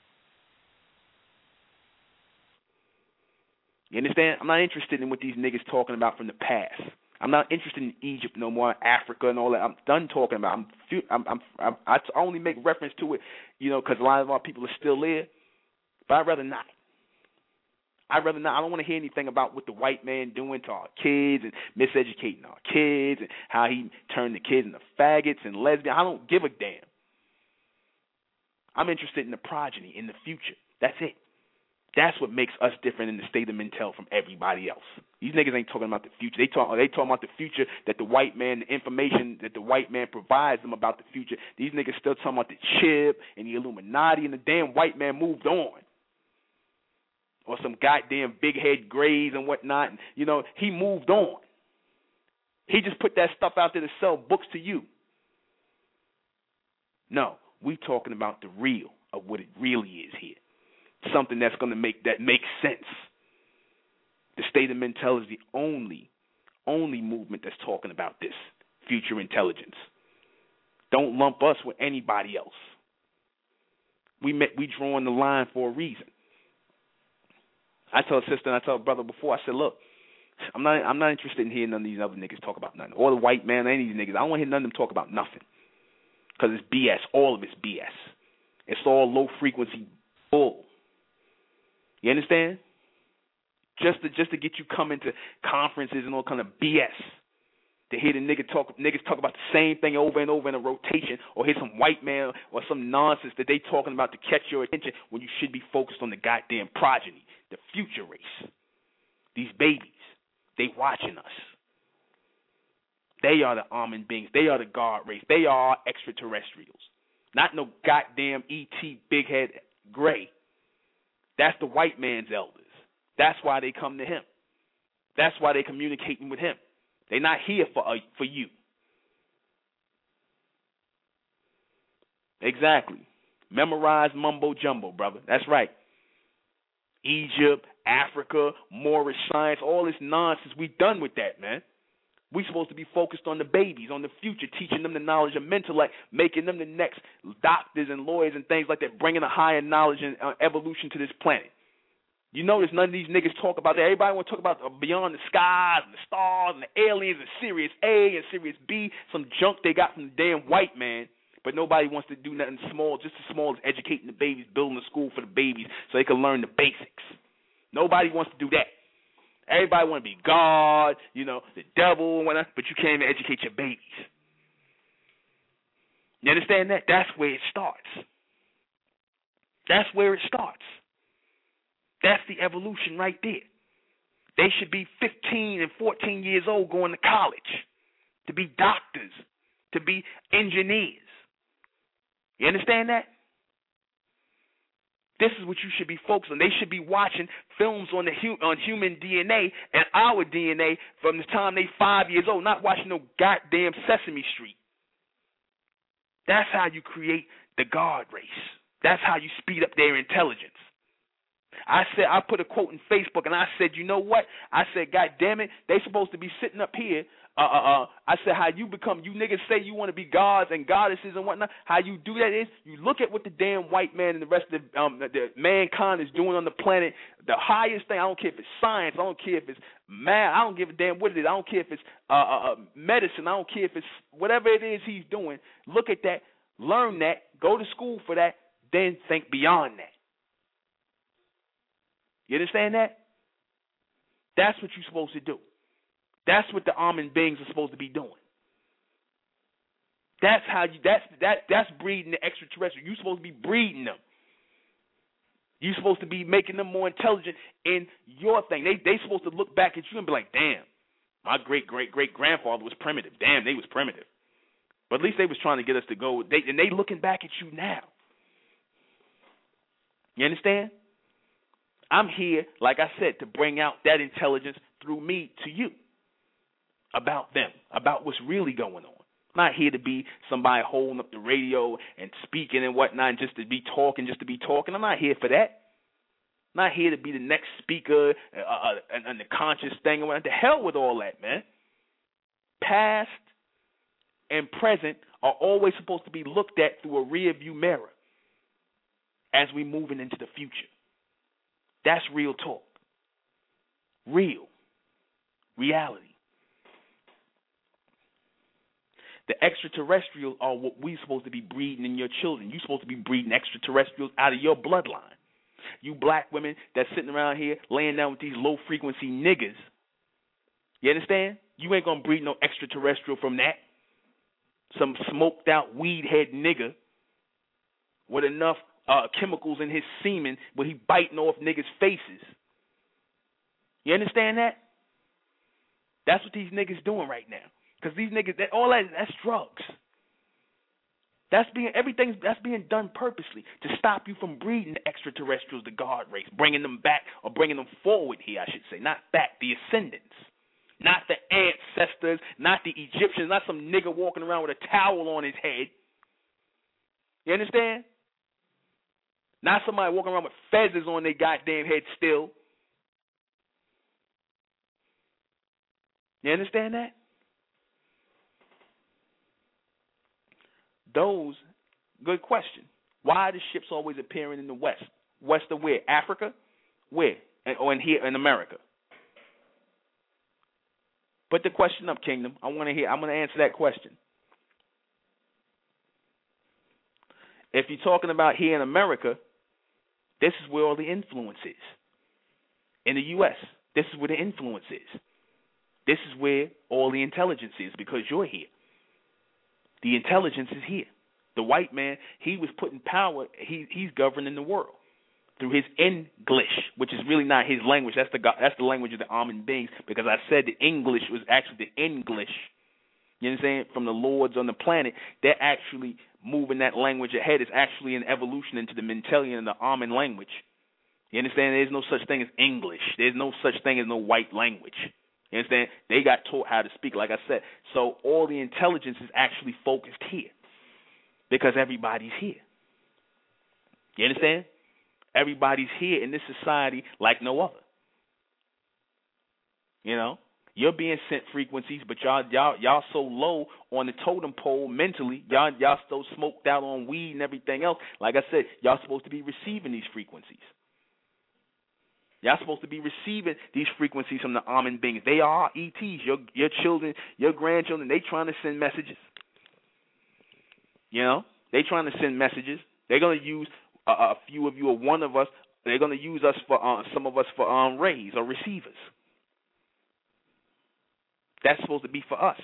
You understand? I'm not interested in what these niggas talking about from the past. I'm not interested in Egypt no more, Africa and all that. I'm done talking about. I'm, I'm, I'm, I'm I only make reference to it, you know, because a lot of our people are still there. But I'd rather not. I'd rather not. I don't want to hear anything about what the white man doing to our kids and miseducating our kids and how he turned the kids into faggots and lesbians. I don't give a damn. I'm interested in the progeny, in the future. That's it. That's what makes us different in the state of mental from everybody else. These niggas ain't talking about the future. They talk. They talking about the future that the white man, the information that the white man provides them about the future. These niggas still talking about the chip and the Illuminati, and the damn white man moved on. Or some goddamn big head Greys and whatnot. And, you know, he moved on. He just put that stuff out there to sell books to you. No, we talking about the real of what it really is here. Something that's going to make that make sense. The state of mental is the only, only movement that's talking about this future intelligence. Don't lump us with anybody else. We met, we drawing the line for a reason. I tell a sister and I tell a brother before, I said, look, I'm not I'm not interested in hearing none of these other niggas talk about nothing. Or the white man, any of these niggas. I don't want to hear none of them talk about nothing. Because it's B S. All of it's B S. It's all low-frequency bull. You understand? Just to just to get you coming to conferences and all kind of B S. To hear the nigga talk, niggas talk about the same thing over and over in a rotation, or hear some white man or some nonsense that they talking about to catch your attention when you should be focused on the goddamn progeny, the future race. These babies, they watching us. They are the almond beings. They are the God race. They are extraterrestrials. Not no goddamn E T big head gray. That's the white man's elders. That's why they come to him. That's why they communicating with him. They're not here for uh, for you. Exactly. Memorize mumbo jumbo, brother. That's right. Egypt, Africa, Moorish science, all this nonsense. We done with that, man. We supposed to be focused on the babies, on the future, teaching them the knowledge of intellect, making them the next doctors and lawyers and things like that, bringing a higher knowledge and uh, evolution to this planet. You notice none of these niggas talk about that. Everybody want to talk about uh, beyond the skies and the stars and the aliens and Sirius A and Sirius B, some junk they got from the damn white man. But nobody wants to do nothing small, just as small as educating the babies, building a school for the babies so they can learn the basics. Nobody wants to do that. Everybody want to be God, you know, the devil, and whatnot, but you can't even educate your babies. You understand that? That's where it starts. That's where it starts. That's the evolution right there. They should be fifteen and fourteen years old going to college to be doctors, to be engineers. You understand that? This is what you should be focused on. They should be watching films on the hu- on human D N A and our D N A from the time they five years old, not watching no goddamn Sesame Street. That's how you create the God race. That's how you speed up their intelligence. I said, I put a quote in Facebook, and I said, you know what? I said, God damn it, they supposed to be sitting up here. Uh, uh, uh, I said, how you become, you niggas say you want to be gods and goddesses and whatnot. How you do that is you look at what the damn white man and the rest of the, um, the, the mankind is doing on the planet. The highest thing, I don't care if it's science, I don't care if it's math, I don't give a damn what it is. I don't care if it's uh, uh, medicine, I don't care if it's whatever it is he's doing. Look at that, learn that, go to school for that, then think beyond that. You understand that? That's what you're supposed to do. That's what the almond beings are supposed to be doing. That's how you. That's that. That's breeding the extraterrestrial. You're supposed to be breeding them. You're supposed to be making them more intelligent in your thing. They they supposed to look back at you and be like, damn, my great great great grandfather was primitive. Damn, they was primitive. But at least they was trying to get us to go. They and they looking back at you now. You understand? I'm here, like I said, to bring out that intelligence through me to you about them, about what's really going on. I'm not here to be somebody holding up the radio and speaking and whatnot, and just to be talking, just to be talking. I'm not here for that. I'm not here to be the next speaker uh, uh, and, and the conscious thing. The hell with all that, man. Past and present are always supposed to be looked at through a rear view mirror as we moving into the future. That's real talk. Real. Reality. The extraterrestrials are what we're supposed to be breeding in your children. You're supposed to be breeding extraterrestrials out of your bloodline. You black women that's sitting around here laying down with these low-frequency niggas, you understand? You ain't going to breed no extraterrestrial from that. Some smoked-out weed-head nigga with enough Uh, chemicals in his semen where he biting off niggas' faces. You understand that? That's what these niggas doing right now. Because these niggas, that, all that, that's drugs. That's being everything. That's being done purposely to stop you from breeding the extraterrestrials, the God race, bringing them back or bringing them forward here, I should say, not back, the ascendants, not the ancestors, not the Egyptians, not some nigga walking around with a towel on his head. You understand? Not somebody walking around with feathers on their goddamn head still. You understand that? those, good question. Why are the ships always appearing in the west? West of where? Africa? Where? And, or in here in America? Put the question up, Kingdom. I want to hear. I'm going to answer that question. If you're talking about here in America, this is where all the influence is. In the U S, this is where the influence is. This is where all the intelligence is because you're here. The intelligence is here. The white man, he was put in power. He, he's governing the world through his English, which is really not his language. That's the that's the language of the almond beings because I said the English was actually the English. You know what I'm saying? From the lords on the planet, they're actually moving that language ahead. It's actually an evolution into the Mentelian and the almond language. You understand? There's no such thing as English. There's no such thing as no white language. You understand? They got taught how to speak, like I said. So all the intelligence is actually focused here because everybody's here. You understand? Everybody's here in this society like no other. You know? You're being sent frequencies, but y'all y'all y'all so low on the totem pole mentally. Y'all y'all so smoked out on weed and everything else. Like I said, y'all supposed to be receiving these frequencies. Y'all supposed to be receiving these frequencies from the almond beings. They are E Ts. Your your children, your grandchildren, they trying to send messages. You know, they trying to send messages. They're gonna use a, a few of you or one of us. They're gonna use us for uh, some of us for um, rays or receivers. That's supposed to be for us.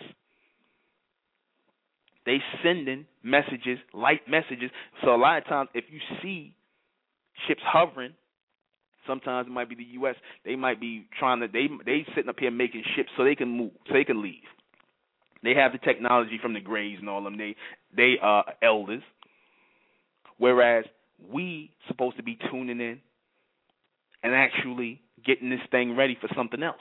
They sending messages, light messages. So a lot of times, if you see ships hovering, sometimes it might be the U S. They might be trying to. They they sitting up here making ships so they can move, so they can leave. They have the technology from the Greys and all them. They they are elders, whereas we supposed to be tuning in and actually getting this thing ready for something else.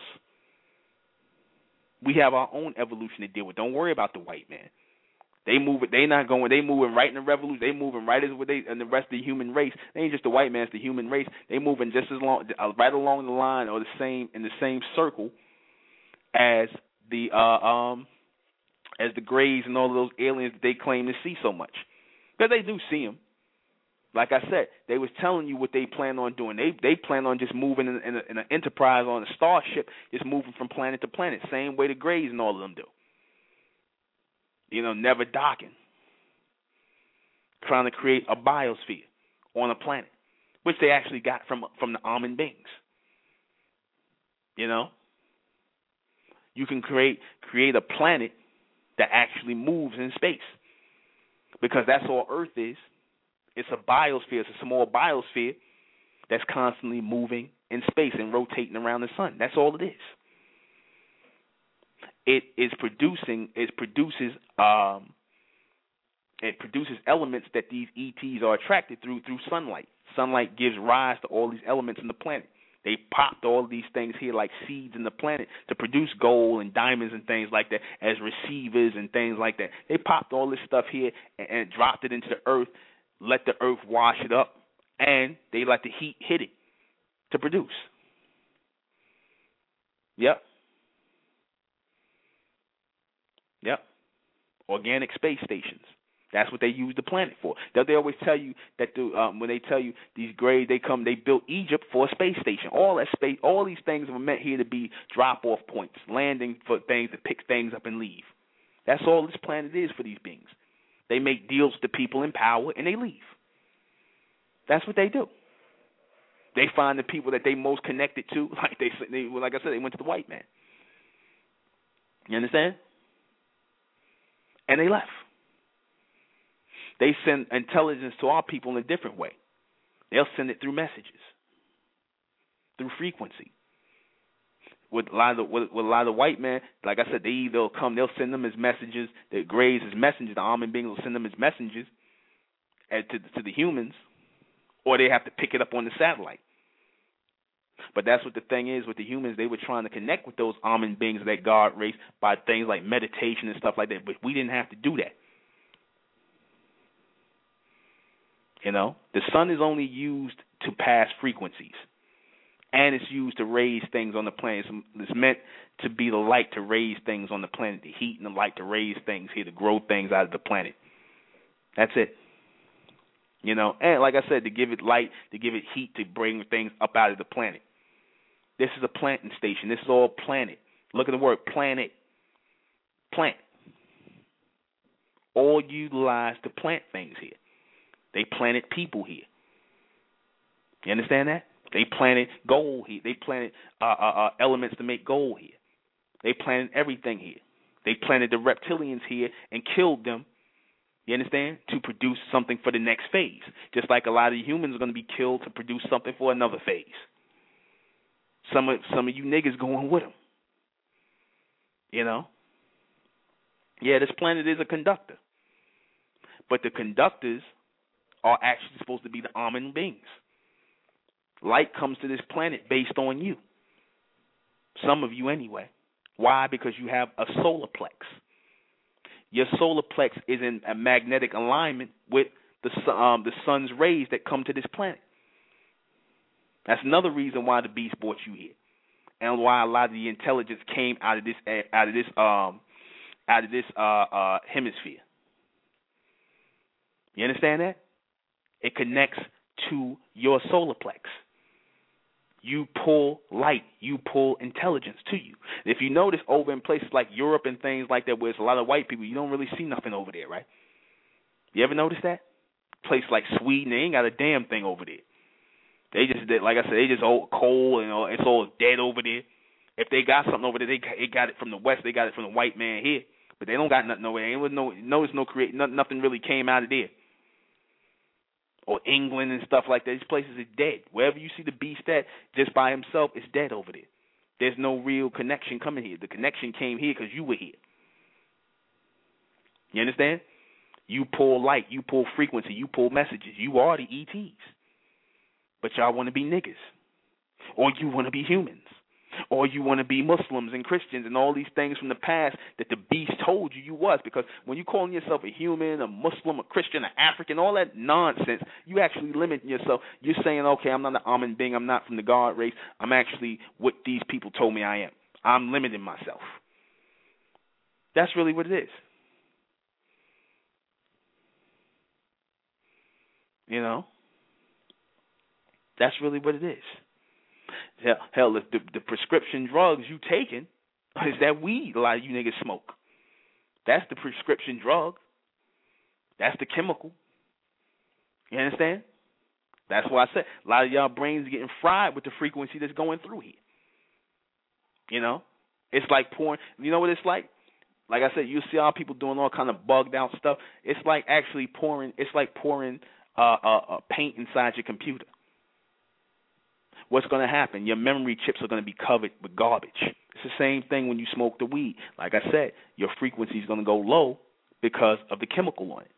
We have our own evolution to deal with. Don't worry about the white man. They move it. They not going. They moving right in the revolution. They moving right as with they and the rest of the human race. They ain't just the white man. It's the human race. They moving just as long, right along the line or the same in the same circle as the uh, um as the Greys and all of those aliens that they claim to see so much. Because they do see them. Like I said, they was telling you what they plan on doing. They they plan on just moving in, in, a, in an enterprise on a starship, just moving from planet to planet, same way the Greys and all of them do. You know, never docking, trying to create a biosphere on a planet, which they actually got from from the almond beings. You know, you can create create a planet that actually moves in space because that's all Earth is. It's a biosphere. It's a small biosphere that's constantly moving in space and rotating around the sun. That's all it is. It is producing. It produces. Um, it produces elements that these E Ts are attracted through through sunlight. Sunlight gives rise to all these elements in the planet. They popped all of these things here like seeds in the planet to produce gold and diamonds and things like that as receivers and things like that. They popped all this stuff here and, and dropped it into the earth. Let the earth wash it up, and they let the heat hit it to produce. Yep. Yep. Organic space stations. That's what they use the planet for. They always tell you that the, um, when they tell you these Greys, they come, they built Egypt for a space station. All that space, all these things were meant here to be drop-off points, landing for things to pick things up and leave. That's all this planet is for these beings. They make deals with the people in power, and they leave. That's what they do. They find the people that they most connected to, like they, they like I said, they went to the white man. You understand? And they left. They send intelligence to our people in a different way. They'll send it through messages, through frequency. With a lot of the, with, with a lot of the white men, like I said, they either come, they'll send them as messages. The Greys as messengers. The almond beings will send them as messengers as to to the humans, or they have to pick it up on the satellite. But that's what the thing is with the humans. They were trying to connect with those almond beings of that God race by things like meditation and stuff like that. But we didn't have to do that. You know, the sun is only used to pass frequencies. And it's used to raise things on the planet. It's meant to be the light to raise things on the planet, the heat and the light to raise things here, to grow things out of the planet. That's it. You know, and like I said, to give it light, to give it heat, to bring things up out of the planet. This is a planting station. This is all planet. Look at the word planet. Plant. All utilized to plant things here. They planted people here. You understand that? They planted gold here. They planted uh, uh, uh, elements to make gold here. They planted everything here. They planted the reptilians here and killed them. You understand? To produce something for the next phase. Just like a lot of humans are going to be killed to produce something for another phase. Some of some of you niggas going with them. You know? Yeah, this planet is a conductor. But the conductors are actually supposed to be the almond beings. Light comes to this planet based on you. Some of you anyway. Why? Because you have a solar plex. Your solar plex is in a magnetic alignment with the um, the sun's rays that come to this planet. That's another reason why the beast brought you here, and why a lot of the intelligence came out of this out of this um out of this uh, uh, hemisphere. You understand that? It connects to your solar plex. You pull light. You pull intelligence to you. If you notice over in places like Europe and things like that where it's a lot of white people, you don't really see nothing over there, right? You ever notice that? Place like Sweden, they ain't got a damn thing over there. They just, like I said, they just all cold and all, it's all dead over there. If they got something over there, they, they got it from the West. They got it from the white man here. But they don't got nothing over there. Ain't no, notice no create, nothing really came out of there. Or England and stuff like that. These places are dead. Wherever you see the beast at, just by himself, it's dead over there. There's no real connection coming here. The connection came here because you were here. You understand? You pull light. You pull frequency. You pull messages. You are the E Ts. But y'all want to be niggas. Or you want to be humans. Or you want to be Muslims and Christians and all these things from the past that the beast told you you was. Because when you're calling yourself a human, a Muslim, a Christian, an African, all that nonsense, you actually limit yourself. You're saying, okay, I'm not an almond being. I'm not from the God race. I'm actually what these people told me I am. I'm limiting myself. That's really what it is. You know? That's really what it is. Hell, hell if the, the prescription drugs you taking is that weed a lot of you niggas smoke. That's the prescription drug. That's the chemical. You understand? That's why I said a lot of y'all brains are getting fried with the frequency that's going through here. You know? It's like pouring, you know what it's like? Like I said, you see all people doing all kind of bugged out stuff. It's like actually pouring, it's like pouring uh, uh, uh, paint inside your computer. What's going to happen? Your memory chips are going to be covered with garbage. It's the same thing when you smoke the weed. Like I said, your frequency is going to go low because of the chemical on it.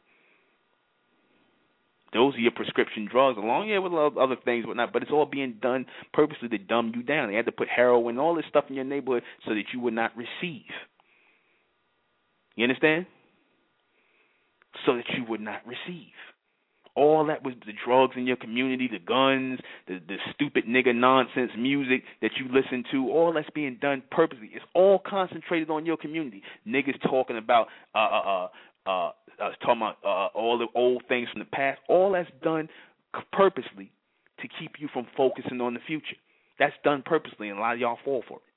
Those are your prescription drugs, along yeah, with other things, whatnot. But it's all being done purposely to dumb you down. They had to put heroin and all this stuff in your neighborhood so that you would not receive. You understand? So that you would not receive. All that was the drugs in your community, the guns, the, the stupid nigga nonsense music that you listen to, all that's being done purposely. It's all concentrated on your community. Niggas talking about uh, uh, uh, uh, uh, talking about uh, all the old things from the past. All that's done purposely to keep you from focusing on the future. That's done purposely, and a lot of y'all fall for it.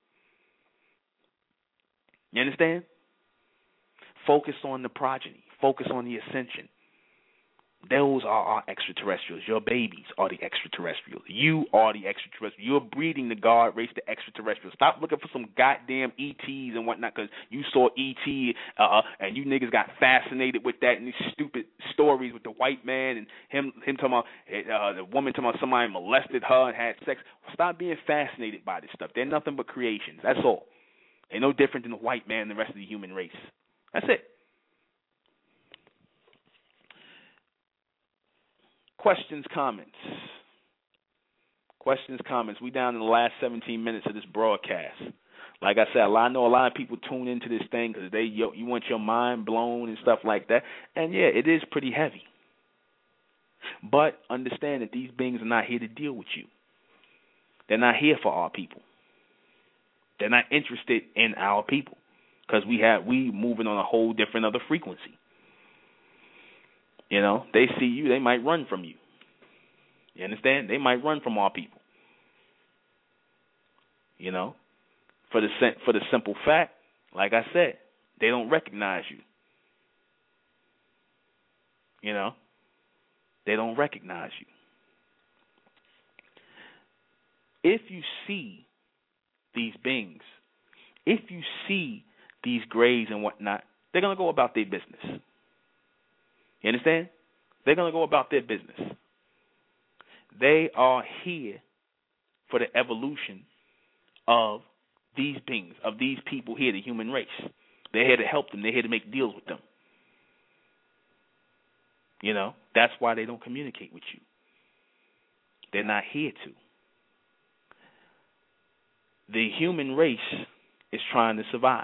You understand? Focus on the progeny. Focus on the ascension. Those are our extraterrestrials. Your babies are the extraterrestrials. You are the extraterrestrials. You're breeding the God race, the extraterrestrials. Stop looking for some goddamn E Ts and whatnot because you saw E T uh, and you niggas got fascinated with that and these stupid stories with the white man and him him talking about uh, the woman talking about somebody molested her and had sex. Stop being fascinated by this stuff. They're nothing but creations. That's all. They're no different than the white man and the rest of the human race. That's it. Questions, comments. Questions, comments. We down in the last seventeen minutes of this broadcast. Like I said, I know a lot of people tune into this thing because they you, you want your mind blown and stuff like that. And yeah, it is pretty heavy. But understand that these beings are not here to deal with you. They're not here for our people. They're not interested in our people because we have we moving on a whole different other frequency. You know, they see you, they might run from you. You understand? They might run from our people. You know, for the for the simple fact, like I said, they don't recognize you. You know, they don't recognize you. If you see these beings, if you see these grays and whatnot, they're going to go about their business. You understand? They're going to go about their business. They are here for the evolution of these beings, of these people here, the human race. They're here to help them. They're here to make deals with them. You know, that's why they don't communicate with you. They're not here to. The human race is trying to survive.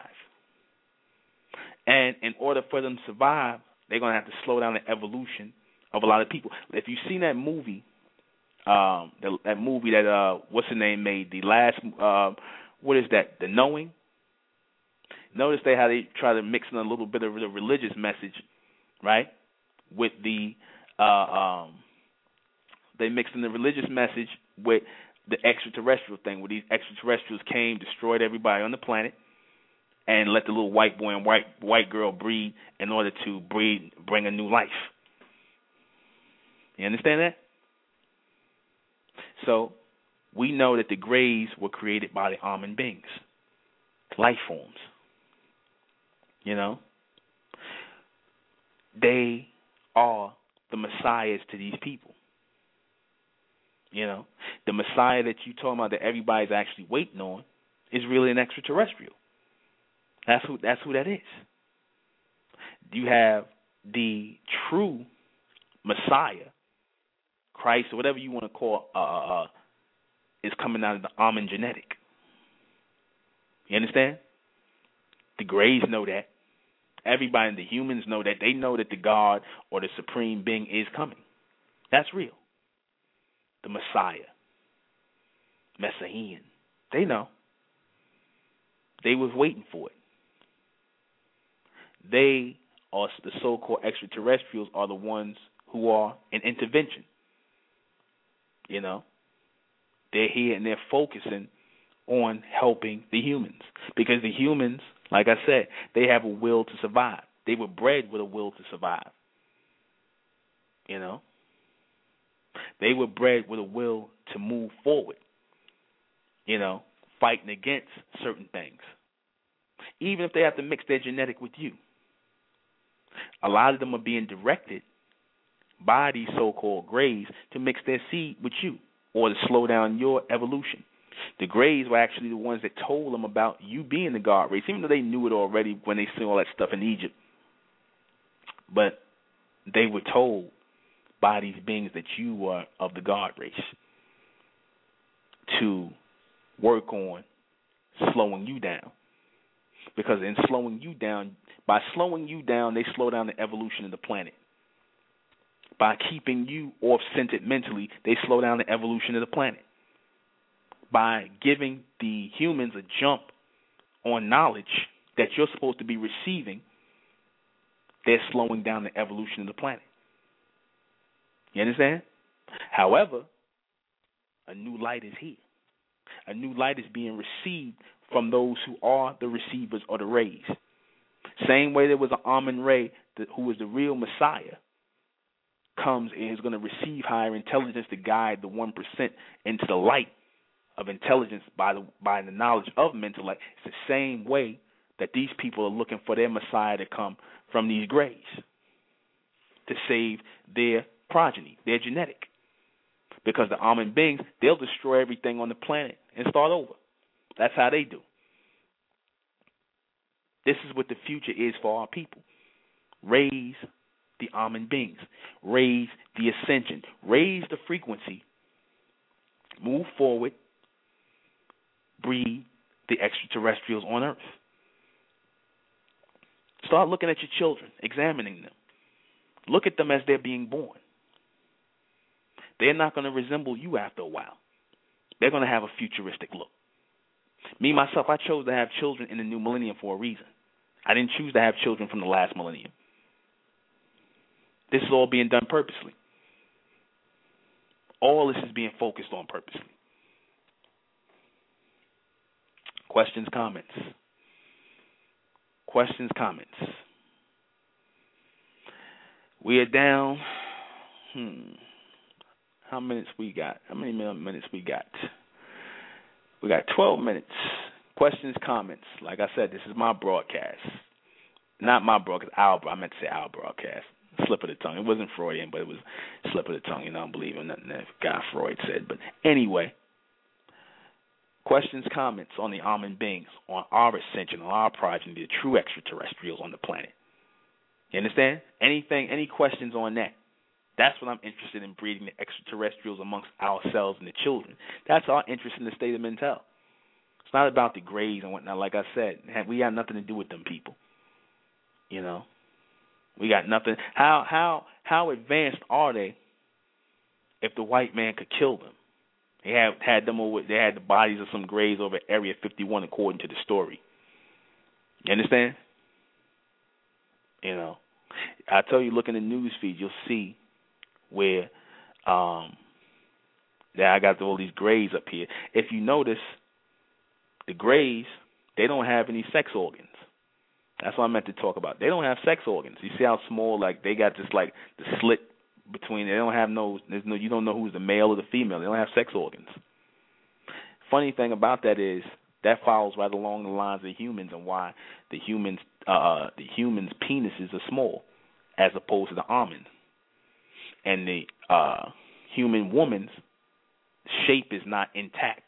And in order for them to survive, they're going to have to slow down the evolution of a lot of people. If you've seen that movie, um, the, that movie that, uh, what's the name made, the last, uh, what is that, The Knowing? Notice they how they try to mix in a little bit of the religious message, right, with the, uh, um, they mixed in the religious message with the extraterrestrial thing, where these extraterrestrials came, destroyed everybody on the planet, and let the little white boy and white white girl breed in order to breed, bring a new life. You understand that? So we know that the grays were created by the almond beings, life forms. You know, they are the messiahs to these people. You know, the Messiah that you talking about that everybody's actually waiting on is really an extraterrestrial. That's who. That's who that is. You have the true Messiah, Christ, or whatever you want to call, uh, uh, is coming out of the almond genetic. You understand? The grays know that. Everybody, the humans know that. They know that the God or the supreme being is coming. That's real. The Messiah, Messiaen. They know. They was waiting for it. They are the so-called extraterrestrials are the ones who are in intervention. You know, they're here and they're focusing on helping the humans because the humans, like I said, they have a will to survive. They were bred with a will to survive. You know. They were bred with a will to move forward, you know, fighting against certain things, even if they have to mix their genetic with you. A lot of them are being directed by these so-called grays to mix their seed with you or to slow down your evolution. The grays were actually the ones that told them about you being the God race, even though they knew it already when they saw all that stuff in Egypt. But they were told by these beings that you are of the God race to work on slowing you down. Because in slowing you down, by slowing you down, they slow down the evolution of the planet. By keeping you off-centered mentally, they slow down the evolution of the planet. By giving the humans a jump on knowledge that you're supposed to be receiving, they're slowing down the evolution of the planet. You understand? However, a new light is here. A new light is being received from those who are the receivers or the rays. Same way there was an Amun Ray who was the real Messiah, comes and is going to receive higher intelligence to guide the one percent into the light of intelligence by the by the knowledge of mental light. It's the same way that these people are looking for their Messiah to come from these grays to save their progeny, their genetic. Because the almond beings, they'll destroy everything on the planet and start over. That's how they do. This is what the future is for our people. Raise the almond beings. Raise the ascension. Raise the frequency. Move forward. Breed the extraterrestrials on Earth. Start looking at your children, examining them. Look at them as they're being born. They're not going to resemble you after a while. They're going to have a futuristic look. Me, myself, I chose to have children in the new millennium for a reason. I didn't choose to have children from the last millennium. This is all being done purposely. All this is being focused on purposely. Questions, comments. Questions, comments. We are down. Hmm. How minutes we got? How many minutes we got? We got twelve minutes. Questions, comments. Like I said, this is my broadcast. Not my broadcast, our, I meant to say our broadcast. Slip of the tongue. It wasn't Freudian, but it was slip of the tongue. You know, I don't believe in nothing that guy Freud said. But anyway, questions, comments on the almond beings, on our ascension, on our progeny, the true extraterrestrials on the planet. You understand? Anything, any questions on that? That's what I'm interested in, breeding the extraterrestrials amongst ourselves and the children. That's our interest in the state of mental. It's not about the grays and whatnot. Like I said, we got nothing to do with them people. You know, we got nothing. How how how advanced are they? If the white man could kill them, they had had them over. They had the bodies of some grays over Area fifty-one, according to the story. You understand? You know, I tell you, look in the news feed, you'll see where um, that I got all these grays up here. If you notice, the grays, they don't have any sex organs. That's what I meant to talk about. They don't have sex organs. You see how small, like, they got just, like, the slit between, they don't have no, there's no, you don't know who's the male or the female. They don't have sex organs. Funny thing about that is that follows right along the lines of humans and why the humans, uh, the humans' penises are small as opposed to the almond. And the uh, human woman's shape is not intact.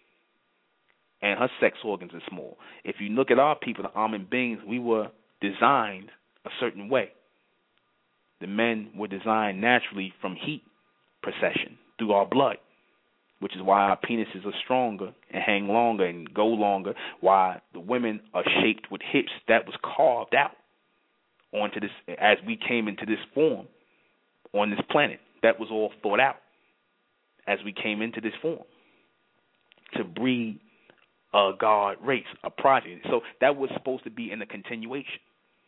And her sex organs are small. If you look at our people, the almond beings, we were designed a certain way. The men were designed naturally from heat procession through our blood, which is why our penises are stronger and hang longer and go longer, why the women are shaped with hips that was carved out onto this, as we came into this form on this planet. That was all thought out as we came into this form to breed a God race, a progeny. So that was supposed to be in the continuation.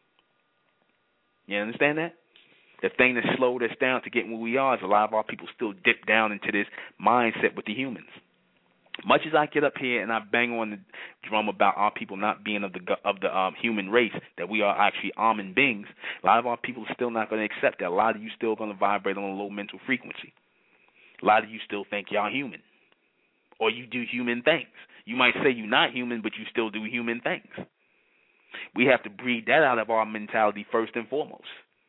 You understand that? The thing that slowed us down to getting where we are is a lot of our people still dip down into this mindset with the humans. Much as I get up here and I bang on the drum about our people not being of the of the um, human race, that we are actually almond beings, a lot of our people are still not going to accept that. A lot of you still going to vibrate on a low mental frequency. A lot of you still think y'all human, or you do human things. You might say you're not human, but you still do human things. We have to breed that out of our mentality first and foremost.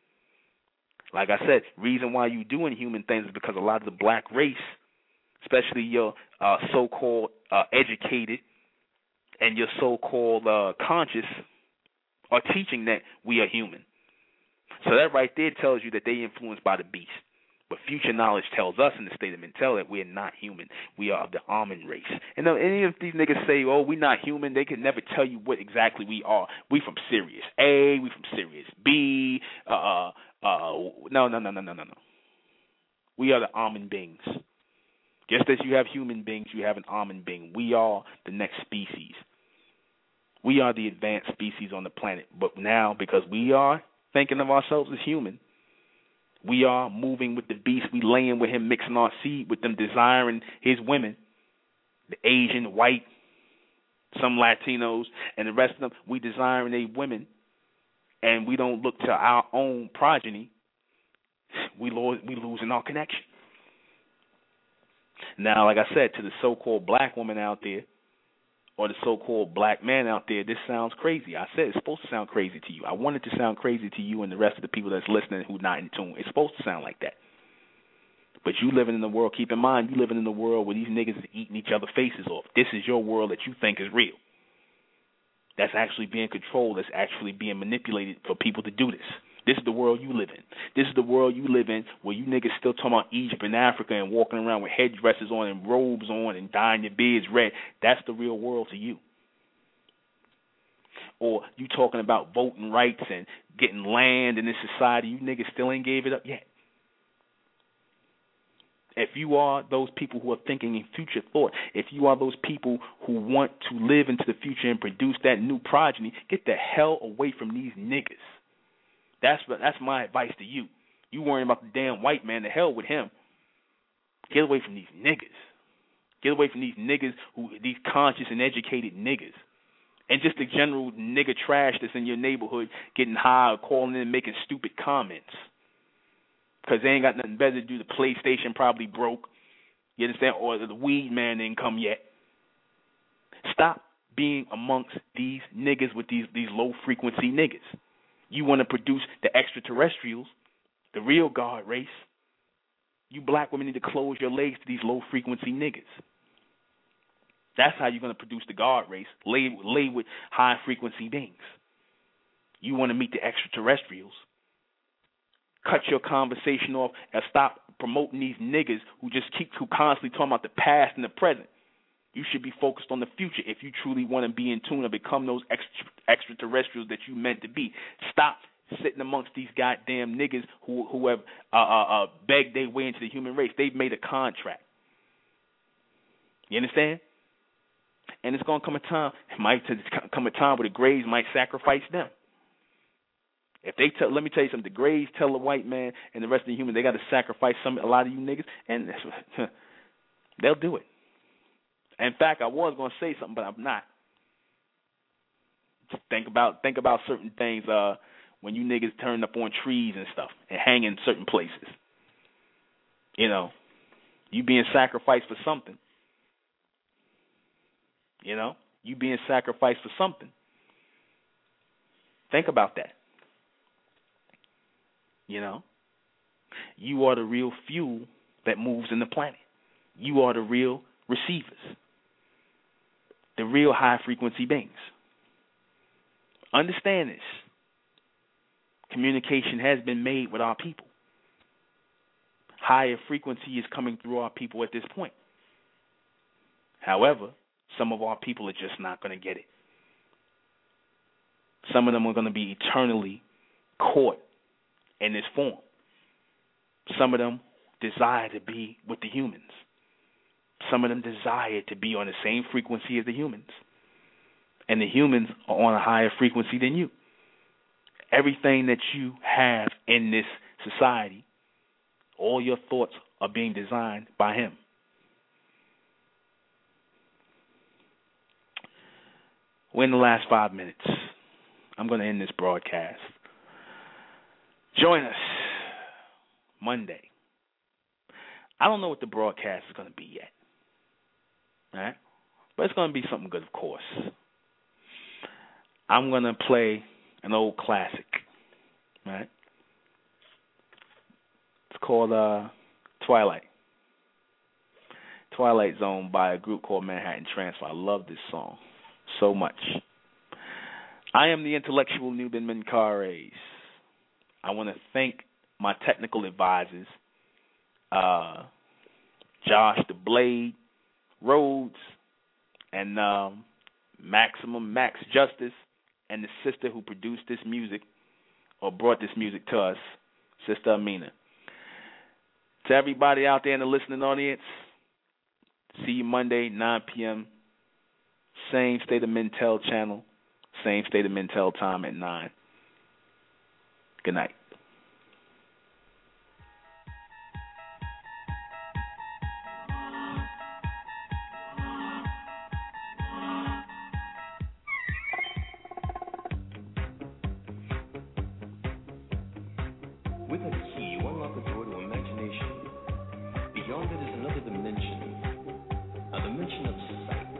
Like I said, reason why you're doing human things is because a lot of the black race, especially your uh, so-called uh, educated and your so-called uh, conscious, are teaching that we are human. So that right there tells you that they influenced by the beast. But future knowledge tells us in the state of mental that we're not human. We are of the almond race. And now, any of these niggas say, oh, we're not human, they can never tell you what exactly we are. We from Sirius A, we from Sirius B. Uh, uh, no, no, no, no, no, no, no. We are the almond beings. Just as you have human beings, you have an almond being. We are the next species. We are the advanced species on the planet. But now, because we are thinking of ourselves as human, we are moving with the beast. We laying with him, mixing our seed with them, desiring his women, the Asian, white, some Latinos, and the rest of them. We desiring their women, and we don't look to our own progeny. We lo- we losing our connection. Now, like I said, to the so-called black woman out there, or the so-called black man out there, this sounds crazy. I said it's supposed to sound crazy to you. I want it to sound crazy to you and the rest of the people that's listening who's not in tune. It's supposed to sound like that. But you living in the world, keep in mind, you living in the world where these niggas is eating each other's faces off. This is your world that you think is real. That's actually being controlled. That's actually being manipulated for people to do this. This is the world you live in. This is the world you live in where you niggas still talking about Egypt and Africa and walking around with headdresses on and robes on and dyeing your beards red. That's the real world to you. Or you talking about voting rights and getting land in this society. You niggas still ain't gave it up yet. If you are those people who are thinking in future thought, if you are those people who want to live into the future and produce that new progeny, get the hell away from these niggas. That's that's my advice to you. You worrying about the damn white man. The hell with him. Get away from these niggas. Get away from these niggas, who these conscious and educated niggas. And just the general nigga trash that's in your neighborhood getting high or calling in and making stupid comments. Because they ain't got nothing better to do. The PlayStation probably broke. You understand? Or the weed man didn't come yet. Stop being amongst these niggas with these, these low-frequency niggas. You want to produce the extraterrestrials, the real God race. You black women need to close your legs to these low-frequency niggas. That's how you're going to produce the God race, lay, lay with high-frequency beings. You want to meet the extraterrestrials. Cut your conversation off and stop promoting these niggas who just keep who constantly talking about the past and the present. You should be focused on the future if you truly want to be in tune and become those extra, extraterrestrials that you meant to be. Stop sitting amongst these goddamn niggas who who have uh, uh, uh, begged their way into the human race. They've made a contract. You understand? And it's going to come a time, it might come a time where the Greys might sacrifice them. If they tell, let me tell you something, the Greys tell the white man and the rest of the humans they got to sacrifice some, a lot of you niggas, and they'll do it. In fact, I was going to say something, but I'm not. Just think about think about certain things uh, when you niggas turn up on trees and stuff and hang in certain places. You know, you being sacrificed for something. You know, you being sacrificed for something. Think about that. You know, you are the real fuel that moves in the planet. You are the real receivers, the real high-frequency beings. Understand this. Communication has been made with our people. Higher frequency is coming through our people at this point. However, some of our people are just not going to get it. Some of them are going to be eternally caught in this form. Some of them desire to be with the humans. Some of them desire to be on the same frequency as the humans. And the humans are on a higher frequency than you. Everything that you have in this society, all your thoughts are being designed by him. We're in the last five minutes. I'm going to end this broadcast. Join us Monday. I don't know what the broadcast is going to be yet. All right? But it's going to be something good, of course. I'm going to play an old classic. All right? It's called uh, Twilight. Twilight Zone by a group called Manhattan Transfer. I love this song so much. I am the intellectual Nuben Menkarayzz. I want to thank my technical advisors, uh, Josh the Blade Rhodes, and um, Maximum Max Justice, and the sister who produced this music or brought this music to us, Sister Amina. To everybody out there in the listening audience, see you Monday, nine p.m., same State of Mentel channel, same State of Mentel time at nine. Good night. With a key, you unlock a door to imagination. Beyond it is another dimension, a dimension of sight.